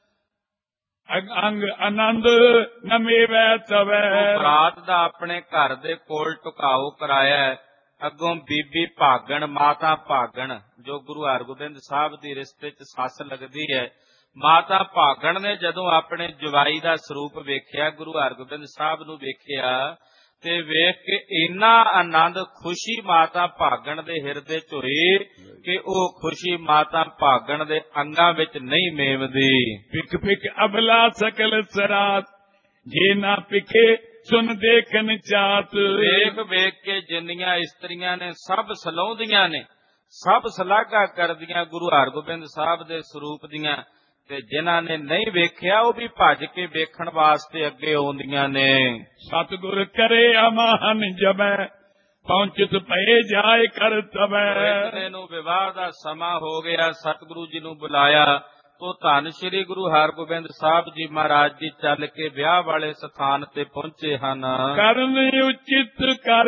ਅੰਗ ਆਨੰਦ ਨਮੇਵੈ ਤਵੈ। ਬਰਾਤ ਦਾ ਆਪਣੇ ਘਰ ਦੇ ਕੋਲ ਟੁਕਾਓ ਕਰਾਇਆ। ਅੱਗੋਂ ਬੀਬੀ ਭਾਗਣ, ਮਾਤਾ ਭਾਗਣ, ਜੋ ਗੁਰੂ ਹਰਗੋਬਿੰਦ ਸਾਹਿਬ ਦੀ ਰਿਸ਼ਤੇ 'ਚ ਸੱਸ ਲੱਗਦੀ ਹੈ, ਮਾਤਾ ਭਾਗਣ ਨੇ ਜਦੋਂ ਆਪਣੇ ਜਵਾਈ ਦਾ ਸਰੂਪ ਵੇਖਿਆ, ਗੁਰੂ ਹਰਗੋਬਿੰਦ ਸਾਹਿਬ ਨੂੰ ਵੇਖਿਆ, ਤੇ ਵੇਖ ਕੇ ਇੰਨਾ ਆਨੰਦ, ਖੁਸ਼ੀ ਮਾਤਾ ਭਾਗਣ ਦੇ ਹਿਰਦੇ 'ਚ ਹੋਈ ਕਿ ਉਹ ਖੁਸ਼ੀ ਮਾਤਾ ਭਾਗਣ ਦੇ ਅੰਗਾਂ ਵਿੱਚ ਨਹੀਂ ਮੇਵਦੀ। ਪਿਕ ਪਿਕ ਅਬਲਾ ਸਕਲ ਸਰਾਤ, ਜੇ ਨਾ ਪਿਕੇ ਸੁਨ ਦੇਖਨ ਚਾਤ। ਵੇਖ ਵੇਖ ਕੇ ਜਿੰਨੀਆਂ ਇਸਤਰੀਆਂ ਨੇ ਸਭ ਸਲਾਉਂਦੀਆਂ ਨੇ, ਸਭ ਸਲਾਘਾ ਕਰਦੀਆਂ ਗੁਰੂ ਹਰਗੋਬਿੰਦ ਸਾਹਿਬ ਦੇ ਸਰੂਪ ਦੀਆਂ, ਤੇ ਜਿਨ੍ਹਾਂ ਨੇ ਨਹੀਂ ਵੇਖਿਆ ਉਹ ਵੀ ਭੱਜ ਕੇ ਵੇਖਣ ਵਾਸਤੇ ਅੱਗੇ ਆਉਂਦੀਆਂ ਨੇ। ਸਤਿਗੁਰ ਕਰੇ ਅਮਾਨ ਜਬੈ, ਪਹੁੰਚਤ ਪਏ ਜਾਏ ਕਰ ਤਬੈ। ਨੂੰ ਵਿਵਾਹ ਦਾ ਸਮਾਂ ਹੋ ਗਿਆ, ਸਤਿਗੁਰੂ ਜੀ ਨੂੰ ਬੁਲਾਇਆ, ਤੋ ਧੰਨ ਸ਼੍ਰੀ ਗੁਰੂ ਹਰਗੋਬਿੰਦ ਸਾਹਿਬ ਜੀ ਮਹਾਰਾਜ ਜੀ ਚੱਲ ਕੇ ਵਿਆਹ ਵਾਲੇ ਸਥਾਨ ਤੇ ਪਹੁੰਚੇ ਹਨ। ਕਰਨ ਉਚਿਤ ਕਰ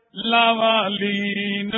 ਲਾਵਾਂ ਲੀਨ,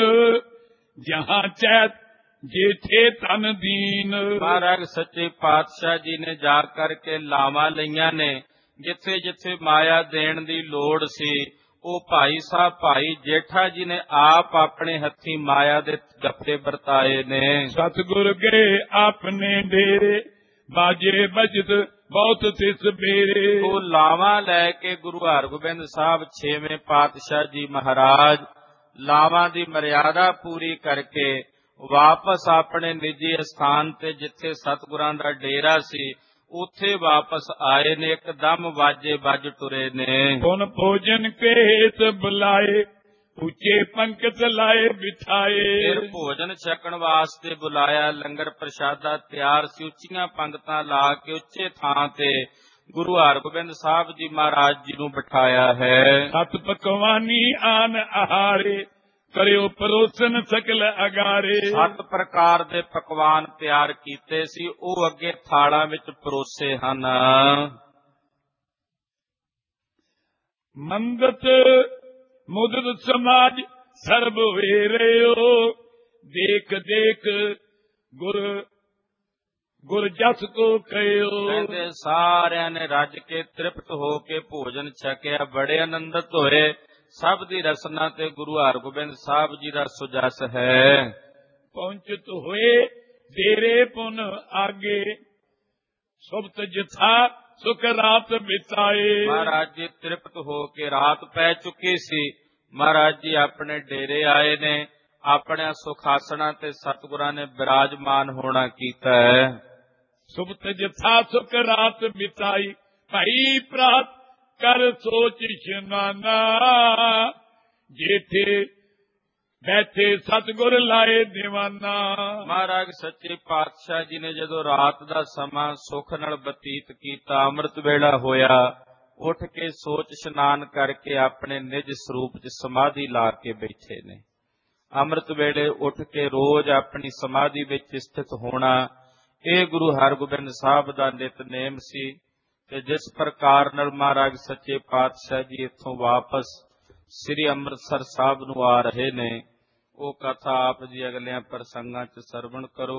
ਜਹਾਂ ਚੈਤ ਜੇਠੇ ਤਨ ਦੀਨ। ਮਹਾਰਾਜ ਸੱਚੇ ਪਾਤਸ਼ਾਹ ਜੀ ਨੇ ਜਾ ਕਰਕੇ ਲਾਵਾਂ ਲਈਆਂ ਨੇ। ਜਿੱਥੇ ਜਿੱਥੇ ਮਾਇਆ ਦੇਣ ਦੀ ਲੋੜ ਸੀ, ਉਹ ਭਾਈ ਸਾਹਿਬ ਭਾਈ ਜੇਠਾ ਜੀ ਨੇ ਆਪ ਆਪਣੇ ਹੱਥੀਂ ਮਾਇਆ ਦੇ ਗੱਫੇ ਵਰਤਾਏ ਨੇ। ਸਤਿਗੁਰ ਗਏ ਆਪਣੇ ਡੇਰੇ, ਬਾਜੇ ਬਜਤ ਬਹੁਤ ਤਿਸ ਬੇਰੇ। ਉਹ ਲਾਵਾਂ ਲੈ ਕੇ ਗੁਰੂ ਹਰਗੋਬਿੰਦ ਸਾਹਿਬ 6ਵੇਂ ਪਾਤਸ਼ਾਹ ਜੀ ਮਹਾਰਾਜ ਲਾਵਾਂ ਦੀ ਮਰਿਆਦਾ ਪੂਰੀ ਕਰਕੇ ਵਾਪਸ ਆਪਣੇ ਨਿੱਜੀ ਸਥਾਨ ਤੇ, ਜਿੱਥੇ ਸਤਿਗੁਰਾਂ ਦਾ ਡੇਰਾ ਸੀ, ਉੱਥੇ ਵਾਪਸ ਆਏ ਨੇ। ਇੱਕਦਮ ਵਾਜੇ ਵੱਜ ਟੁਰੇ ਨੇ। ਪੁਨ ਭੋਜਨ ਕੇ ਹੇਤ ਬੁਲਾਏ, ਉੱਚੇ ਪੰਕਤ ਲਾਏ ਬਿਠਾਏ। ਫਿਰ ਭੋਜਨ ਛਕਣ ਵਾਸਤੇ ਬੁਲਾਇਆ, ਲੰਗਰ ਪ੍ਰਸ਼ਾਦਾ ਤਿਆਰ ਸੀ, ਉੱਚੀਆਂ ਪੰਕਤਾਂ ਲਾ ਕੇ ਉੱਚੇ ਥਾਂ ਤੇ ਗੁਰੂ ਹਰਗੋਬਿੰਦ ਸਾਹਿਬ ਜੀ ਮਹਾਰਾਜ ਜੀ ਨੂੰ ਬਿਠਾਇਆ ਹੈ। 7 ਪਕਵਾਨੀ ਆਨ ਆਹਾਰੇ, ਕਰਿਓ ਪਰੋਸਨ ਸਕਲ ਅਗਾਰੇ। 7 ਪ੍ਰਕਾਰ ਦੇ ਪਕਵਾਨ ਤਿਆਰ ਕੀਤੇ ਸੀ, ਉਹ ਅੱਗੇ ਥਾਲਾਂ ਵਿੱਚ ਪਰੋਸੇ ਹਨ। ਮੰਦਤ ਮੁਦਤ ਸਮਾਜ ਸਰਬ ਵੇਰਿਓ, ਦੇਖ ਦੇਖ ਗੁਰ ਜਸ ਕੋ ਕਹਿਓ। ਕਹਿੰਦੇ ਸਾਰਿਆਂ ਨੇ ਰੱਜ ਕੇ ਤ੍ਰਿਪਤ ਹੋ ਕੇ ਭੋਜਨ ਛਕਿਆ, ਬੜੇ ਆਨੰਦਿਤ ਹੋਏ। ਸਭ ਦੀ ਰਸਨਾ ਤੇ ਗੁਰੂ ਹਰਗੋਬਿੰਦ ਸਾਹਿਬ ਜੀ ਦਾ ਸੁਜਸ ਹੈ। ਪਹੁੰਚਤ ਹੋਏ ਡੇਰੇ ਪੁਨ ਆਗੇ, ਸੁਭਤ ਜਿਥਾ ਸੁਖ ਰਾਤ ਬਿਤਾਏ। ਮਹਾਰਾਜ ਜੀ ਤ੍ਰਿਪਤ ਹੋ ਕੇ ਰਾਤ ਪੈ ਚੁੱਕੀ ਸੀ। ਮਹਾਰਾਜ ਜੀ ਆਪਣੇ ਡੇਰੇ ਆਏ ਨੇ, ਆਪਣੇ ਸੁਖਾਸਣਾ ਤੇ ਸਤਿਗੁਰਾਂ ਨੇ ਬਿਰਾਜਮਾਨ ਹੋਣਾ ਕੀਤਾ ਹੈ। ਸੁਭਤ ਜਿਥਾ ਸੁਖ ਰਾਤ ਬਿਤਾਈ, ਭਾਈ ਪ੍ਰਾਤ ਕਰ ਸੋਚ ਇਸ਼ਨਾਨਾ। ਜੇਠੇ ਬੈਠੇ ਸਤਿਗੁਰ ਲਾਏ ਦੀਵਾਨਾ। ਮਹਾਰਾਜ ਸੱਚੇ ਪਾਤਸ਼ਾਹ ਜੀ ਨੇ ਜਦੋਂ ਰਾਤ ਦਾ ਸਮਾਂ ਸੁੱਖ ਨਾਲ ਬਤੀਤ ਕੀਤਾ, ਅੰਮ੍ਰਿਤ ਵੇਲਾ ਹੋਇਆ, ਉੱਠ ਕੇ ਸੋਚ ਇਸ਼ਨਾਨ ਕਰਕੇ ਆਪਣੇ ਨਿਜ ਸਰੂਪ 'ਚ ਸਮਾਧੀ ਲਾ ਕੇ ਬੈਠੇ ਨੇ। ਅੰਮ੍ਰਿਤ ਵੇਲੇ ਉੱਠ ਕੇ ਰੋਜ਼ ਆਪਣੀ ਸਮਾਧੀ ਵਿੱਚ ਸਥਿਤ ਹੋਣਾ, ਇਹ ਗੁਰੂ ਹਰਗੋਬਿੰਦ ਸਾਹਿਬ ਦਾ ਨਿਤਨੇਮ ਸੀ। ਤੇ ਜਿਸ ਪ੍ਰਕਾਰ ਨਾਲ ਮਹਾਰਾਜ ਸੱਚੇ ਪਾਤਸ਼ਾਹ ਜੀ ਇੱਥੋਂ ਵਾਪਸ ਸ੍ਰੀ ਅੰਮ੍ਰਿਤਸਰ ਸਾਹਿਬ ਨੂੰ ਆ ਰਹੇ ਨੇ, ਉਹ ਕਥਾ ਆਪ ਜੀ ਅਗਲਿਆਂ ਪ੍ਰਸੰਗਾਂ 'ਚ ਸਰਵਣ ਕਰੋ।